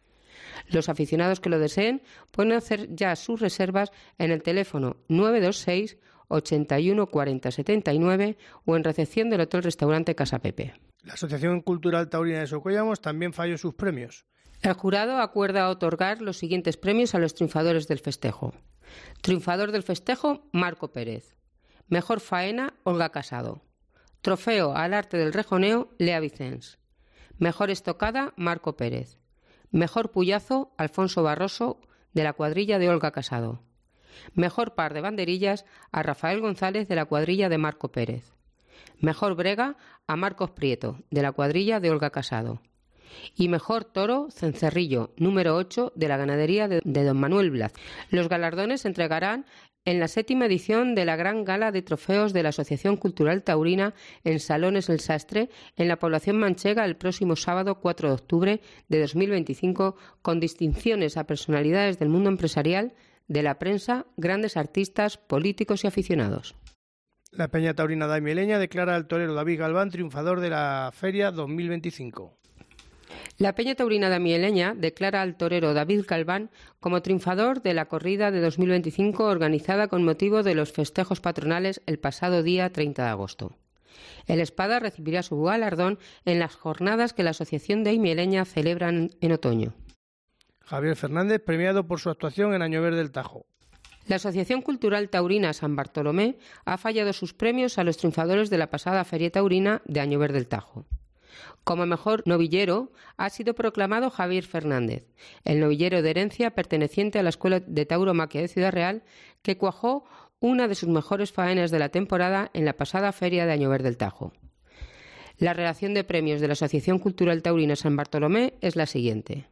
Speaker 15: Los aficionados que lo deseen pueden hacer ya sus reservas en el teléfono nueve dos seis, ochenta y uno, cuarenta, setenta y nueve o en recepción del Hotel Restaurante Casa Pepe.
Speaker 1: La Asociación Cultural Taurina de Socollamos también falló sus premios.
Speaker 15: El jurado acuerda otorgar los siguientes premios a los triunfadores del festejo. Triunfador del festejo, Marco Pérez. Mejor faena, Olga Casado. Trofeo al arte del rejoneo, Lea Vicens. Mejor estocada, Marco Pérez. Mejor puyazo, Alfonso Barroso, de la cuadrilla de Olga Casado. Mejor par de banderillas, a Rafael González, de la cuadrilla de Marco Pérez. Mejor brega, a Marcos Prieto, de la cuadrilla de Olga Casado. Y mejor toro, Cencerrillo, número ocho, de la ganadería de, de don Manuel Blas. Los galardones se entregarán en la séptima edición de la Gran Gala de Trofeos de la Asociación Cultural Taurina en Salones El Sastre, en la población manchega, el próximo sábado cuatro de octubre de dos mil veinticinco, con distinciones a personalidades del mundo empresarial, de la prensa, grandes artistas, políticos y aficionados.
Speaker 1: La Peña Taurina Daimieleña declara al torero David Galván triunfador de la Feria dos mil veinticinco.
Speaker 15: La Peña Taurina Daimieleña declara al torero David Galván como triunfador de la corrida de dos mil veinticinco organizada con motivo de los festejos patronales el pasado día treinta de agosto. El Espada recibirá su galardón en las jornadas que la Asociación Daimieleña celebra en otoño.
Speaker 1: Javier Fernández, premiado por su actuación en Añover del Tajo.
Speaker 15: La Asociación Cultural Taurina San Bartolomé ha fallado sus premios a los triunfadores de la pasada Feria Taurina de Añover del Tajo. Como mejor novillero ha sido proclamado Javier Fernández, el novillero de herencia perteneciente a la Escuela de Tauromaquia de Ciudad Real, que cuajó una de sus mejores faenas de la temporada en la pasada Feria de Añover del Tajo. La relación de premios de la Asociación Cultural Taurina San Bartolomé es la siguiente.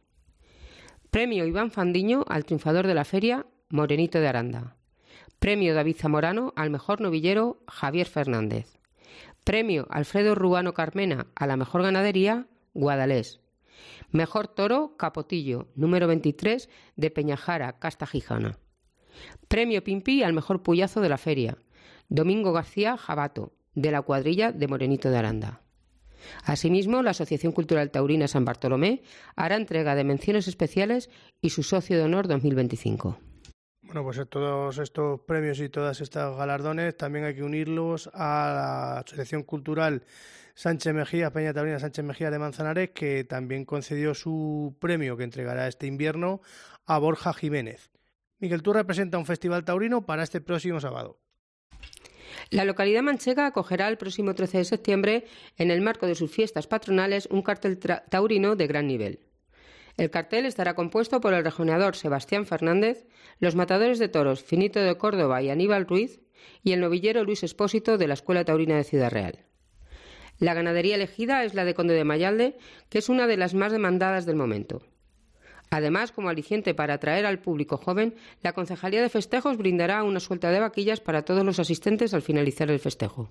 Speaker 15: Premio Iván Fandiño al triunfador de la feria, Morenito de Aranda. Premio David Zamorano al mejor novillero, Javier Fernández. Premio Alfredo Ruano Carmena a la mejor ganadería, Guadalés. Mejor toro, Capotillo, número veintitrés, de Peñajara, Casta Gijana. Premio Pimpi al mejor puyazo de la feria, Domingo García Jabato, de la cuadrilla de Morenito de Aranda. Asimismo, la Asociación Cultural Taurina San Bartolomé hará entrega de menciones especiales y su socio de honor dos mil veinticinco.
Speaker 1: Bueno, pues todos estos premios y todos estos galardones también hay que unirlos a la Asociación Cultural Sánchez Mejía, Peña Taurina Sánchez Mejía de Manzanares, que también concedió su premio que entregará este invierno a Borja Jiménez. Miguel, tú representa un festival taurino para este próximo sábado.
Speaker 15: La localidad manchega acogerá el próximo trece de septiembre, en el marco de sus fiestas patronales, un cartel taurino de gran nivel. El cartel estará compuesto por el rejoneador Sebastián Fernández, los matadores de toros Finito de Córdoba y Aníbal Ruiz y el novillero Luis Espósito de la Escuela Taurina de Ciudad Real. La ganadería elegida es la de Conde de Mayalde, que es una de las más demandadas del momento. Además, como aliciente para atraer al público joven, la Concejalía de Festejos brindará una suelta de vaquillas para todos los asistentes al finalizar el festejo.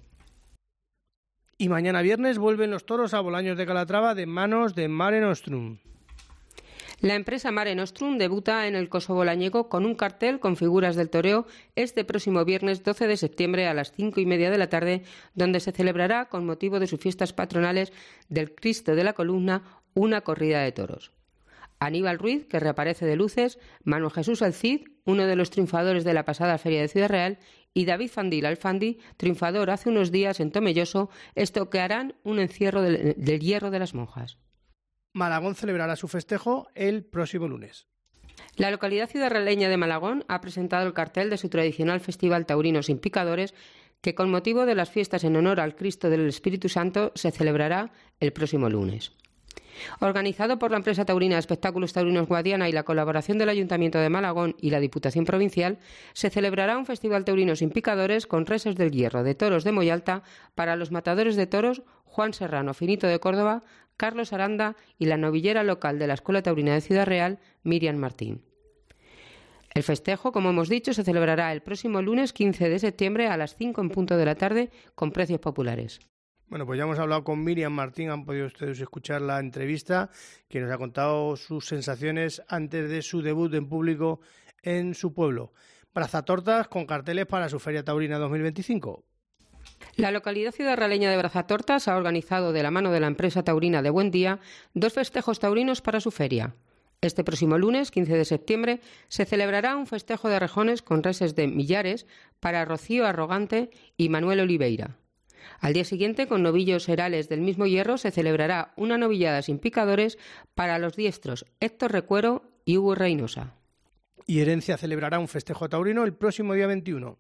Speaker 1: Y mañana viernes vuelven los toros a Bolaños de Calatrava de manos de Mare Nostrum.
Speaker 15: La empresa Mare Nostrum debuta en el Kosovo Lañego con un cartel con figuras del toreo este próximo viernes doce de septiembre a las cinco y media de la tarde, donde se celebrará, con motivo de sus fiestas patronales del Cristo de la Columna, una corrida de toros. Aníbal Ruiz, que reaparece de luces, Manuel Jesús El Cid, uno de los triunfadores de la pasada Feria de Ciudad Real, y David Fandil Alfandi, triunfador hace unos días en Tomelloso, estoquearán un encierro del, del Hierro de las Monjas.
Speaker 1: Malagón celebrará su festejo el próximo lunes.
Speaker 15: La localidad ciudadraleña de Malagón ha presentado el cartel de su tradicional Festival Taurino sin Picadores, que con motivo de las fiestas en honor al Cristo del Espíritu Santo se celebrará el próximo lunes. Organizado por la empresa taurina Espectáculos Taurinos Guadiana y la colaboración del Ayuntamiento de Malagón y la Diputación Provincial, se celebrará un Festival Taurino sin Picadores con reses del Hierro de toros de Moyalta para los matadores de toros Juan Serrano Finito de Córdoba, Carlos Aranda y la novillera local de la Escuela Taurina de Ciudad Real, Miriam Martín. El festejo, como hemos dicho, se celebrará el próximo lunes quince de septiembre a las cinco en punto de la tarde con precios populares.
Speaker 1: Bueno, pues ya hemos hablado con Miriam Martín, han podido ustedes escuchar la entrevista, que nos ha contado sus sensaciones antes de su debut en público en su pueblo. Brazatortas con carteles para su Feria Taurina dos mil veinticinco.
Speaker 15: La localidad ciudadraleña de Brazatortas ha organizado, de la mano de la empresa taurina de Buen Día, dos festejos taurinos para su feria. Este próximo lunes, quince de septiembre, se celebrará un festejo de rejones con reses de millares para Rocío Arrogante y Manuel Oliveira. Al día siguiente, con novillos herales del mismo hierro, se celebrará una novillada sin picadores para los diestros Héctor Recuero y Hugo Reynosa.
Speaker 1: Y Herencia celebrará un festejo taurino el próximo día veintiuno.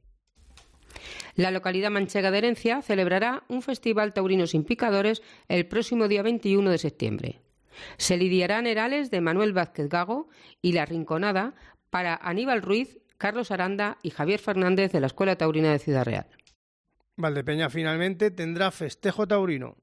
Speaker 15: La localidad manchega de Herencia celebrará un festival taurino sin picadores el próximo día veintiuno de septiembre. Se lidiarán herales de Manuel Vázquez Gago y La Rinconada para Aníbal Ruiz, Carlos Aranda y Javier Fernández de la Escuela Taurina de Ciudad Real.
Speaker 1: Valdepeñas finalmente tendrá festejo taurino.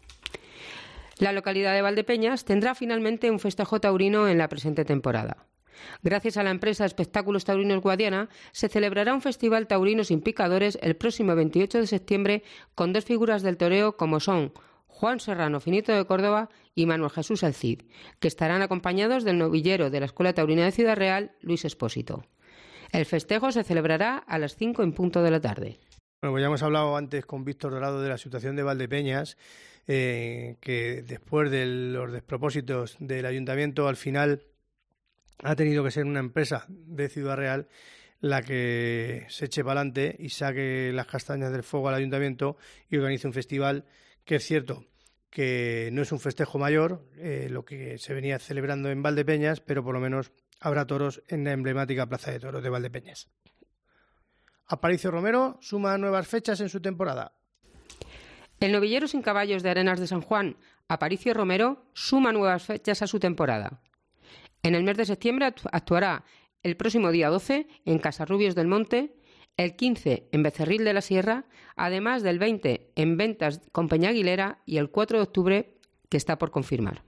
Speaker 15: La localidad de Valdepeñas tendrá finalmente un festejo taurino en la presente temporada. Gracias a la empresa Espectáculos Taurinos Guadiana, se celebrará un festival taurino sin picadores el próximo veintiocho de septiembre con dos figuras del toreo como son Juan Serrano Finito de Córdoba y Manuel Jesús El Cid, que estarán acompañados del novillero de la Escuela Taurina de Ciudad Real, Luis Espósito. El festejo se celebrará a las cinco en punto de la tarde.
Speaker 1: Bueno, pues ya hemos hablado antes con Víctor Dorado de la situación de Valdepeñas, eh, que después de los despropósitos del ayuntamiento, al final ha tenido que ser una empresa de Ciudad Real la que se eche para adelante y saque las castañas del fuego al ayuntamiento y organice un festival que es cierto que no es un festejo mayor, eh, lo que se venía celebrando en Valdepeñas, pero por lo menos habrá toros en la emblemática Plaza de Toros de Valdepeñas. Aparicio Romero suma nuevas fechas en su temporada.
Speaker 15: El novillero sin caballos de Arenas de San Juan, Aparicio Romero, suma nuevas fechas a su temporada. En el mes de septiembre actuará el próximo día doce en Casarrubios del Monte, el quince en Becerril de la Sierra, además del veinte en Ventas con Peña Aguilera y el cuatro de octubre, que está por confirmar.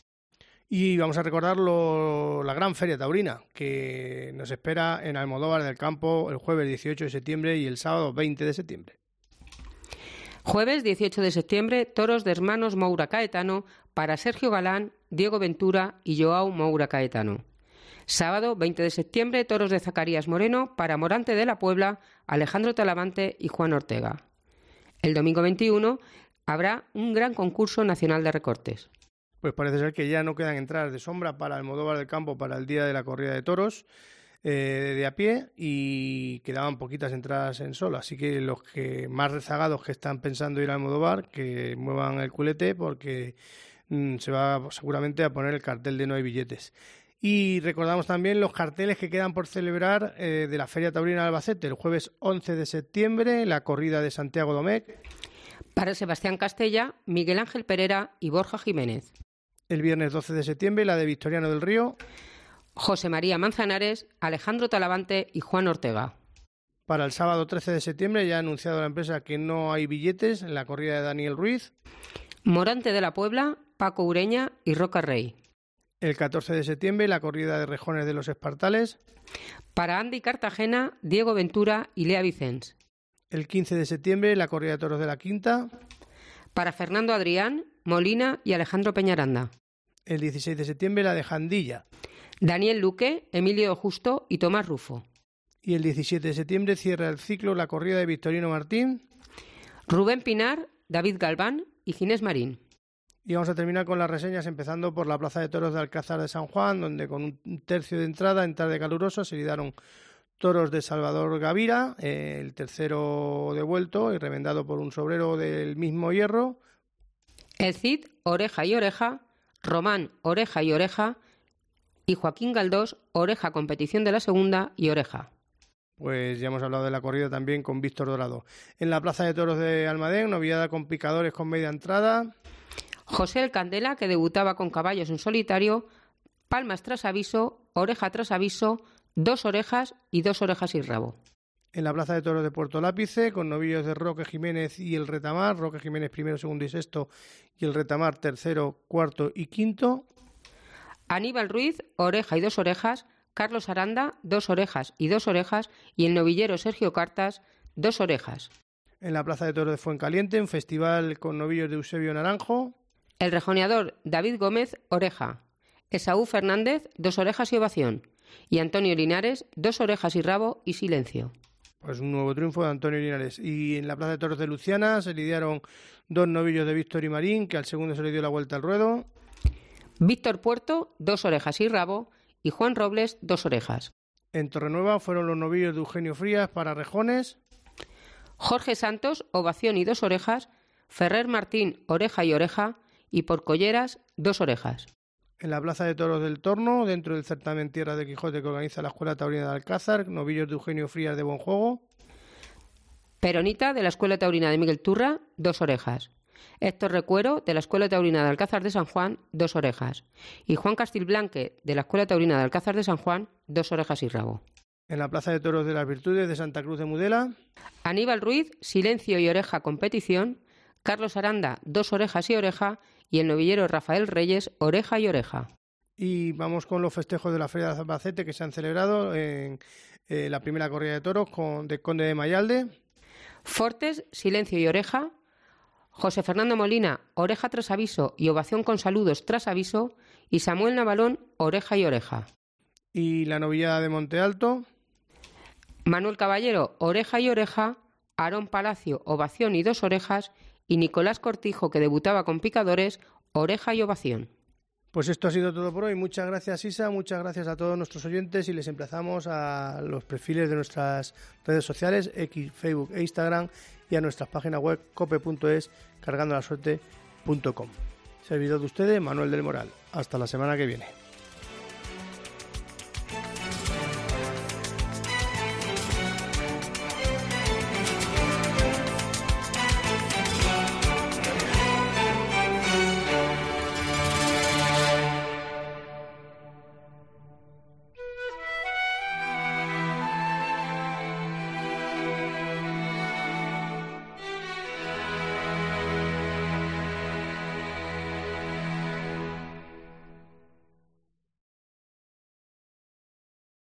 Speaker 1: Y vamos a recordar lo, la gran feria taurina que nos espera en Almodóvar del Campo el jueves dieciocho de septiembre y el sábado veinte de septiembre.
Speaker 15: Jueves dieciocho de septiembre, toros de hermanos Moura Caetano para Sergio Galán, Diego Ventura y Joao Moura Caetano. Sábado veinte de septiembre, toros de Zacarías Moreno para Morante de la Puebla, Alejandro Talavante y Juan Ortega. El domingo veintiuno habrá un gran concurso nacional de recortes.
Speaker 1: Pues parece ser que ya no quedan entradas de sombra para Almodóvar del Campo para el día de la corrida de toros eh, de a pie y quedaban poquitas entradas en solo. Así que los que más rezagados que están pensando ir a Almodóvar, que muevan el culete porque mmm, se va seguramente a poner el cartel de no hay billetes. Y recordamos también los carteles que quedan por celebrar eh, de la Feria Taurina de Albacete. El jueves once de septiembre, la corrida de Santiago Domecq.
Speaker 15: Para Sebastián Castella, Miguel Ángel Pereira y Borja Jiménez.
Speaker 1: El viernes doce de septiembre, la de Victoriano del Río.
Speaker 15: José María Manzanares, Alejandro Talavante y Juan Ortega.
Speaker 1: Para el sábado trece de septiembre ya ha anunciado la empresa que no hay billetes en la corrida de Daniel Ruiz.
Speaker 15: Morante de la Puebla, Paco Ureña y Roca Rey.
Speaker 1: El catorce de septiembre, la corrida de rejones de los Espartales.
Speaker 15: Para Andy Cartagena, Diego Ventura y Lea Vicens.
Speaker 1: El quince de septiembre, la corrida de toros de la Quinta.
Speaker 15: Para Fernando Adrián, Molina y Alejandro Peñaranda.
Speaker 1: El dieciséis de septiembre la de Jandilla.
Speaker 15: Daniel Luque, Emilio Justo y Tomás Rufo.
Speaker 1: Y el diecisiete de septiembre cierra el ciclo la corrida de Victorino Martín,
Speaker 15: Rubén Pinar, David Galván y Ginés Marín.
Speaker 1: Y vamos a terminar con las reseñas, empezando por la Plaza de Toros de Alcázar de San Juan, donde con un tercio de entrada, en tarde calurosa, se lidaron toros de Salvador Gavira, eh, el tercero devuelto y remendado por un sobrero del mismo hierro.
Speaker 15: El Cid, Oreja y Oreja, Román, Oreja y Oreja, y Joaquín Galdós, Oreja, competición de la segunda y Oreja.
Speaker 1: Pues ya hemos hablado de la corrida también con Víctor Dorado. En la Plaza de Toros de Almadén, noviada con picadores con media entrada.
Speaker 15: José el Candela, que debutaba con caballos en solitario, palmas tras aviso, oreja tras aviso, dos orejas y dos orejas y rabo.
Speaker 1: En la Plaza de Toros de Puerto Lápice, con novillos de Roque Jiménez y el Retamar, Roque Jiménez primero, segundo y sexto, y el Retamar tercero, cuarto y quinto.
Speaker 15: Aníbal Ruiz, oreja y dos orejas, Carlos Aranda, dos orejas y dos orejas, y el novillero Sergio Cartas, dos orejas.
Speaker 1: En la Plaza de Toros de Fuencaliente, un festival con novillos de Eusebio Naranjo.
Speaker 15: El rejoneador David Gómez, oreja. Esaú Fernández, dos orejas y ovación. Y Antonio Linares, dos orejas y rabo y silencio.
Speaker 1: Pues un nuevo triunfo de Antonio Linares. Y en la Plaza de Toros de Luciana se lidiaron dos novillos de Víctor y Marín, que al segundo se le dio la vuelta al ruedo.
Speaker 15: Víctor Puerto, dos orejas y rabo, y Juan Robles, dos orejas.
Speaker 1: En Torrenueva fueron los novillos de Eugenio Frías para rejones.
Speaker 15: Jorge Santos, ovación y dos orejas, Ferrer Martín, oreja y oreja, y por Colleras, dos orejas.
Speaker 1: En la Plaza de Toros del Torno, dentro del certamen Tierra de Quijote que organiza la Escuela Taurina de Alcázar, novillos de Eugenio Frías de Buen Juego.
Speaker 15: Peronita, de la Escuela Taurina de Miguel Turra, dos orejas. Héctor Recuero, de la Escuela Taurina de Alcázar de San Juan, dos orejas. Y Juan Castilblanque, de la Escuela Taurina de Alcázar de San Juan, dos orejas y rabo.
Speaker 1: En la Plaza de Toros de las Virtudes de Santa Cruz de Mudela.
Speaker 15: Aníbal Ruiz, silencio y oreja competición. Carlos Aranda, dos orejas y oreja. Y el novillero Rafael Reyes, oreja y oreja.
Speaker 1: Y vamos con los festejos de la Feria de Albacete que se han celebrado en eh, la primera corrida de toros con, de Conde de Mayalde.
Speaker 15: Fortes, silencio y oreja. José Fernando Molina, oreja tras aviso y ovación con saludos tras aviso. Y Samuel Navalón, oreja y oreja.
Speaker 1: Y la novillada de Monte Alto.
Speaker 15: Manuel Caballero, oreja y oreja. Aarón Palacio, ovación y dos orejas. Y Nicolás Cortijo, que debutaba con picadores, oreja y ovación.
Speaker 1: Pues esto ha sido todo por hoy. Muchas gracias, Isa, muchas gracias a todos nuestros oyentes y les emplazamos a los perfiles de nuestras redes sociales, X, Facebook e Instagram, y a nuestras páginas web cope punto es, cargando la suerte punto com. Servidor de ustedes, Manuel del Moral. Hasta la semana que viene.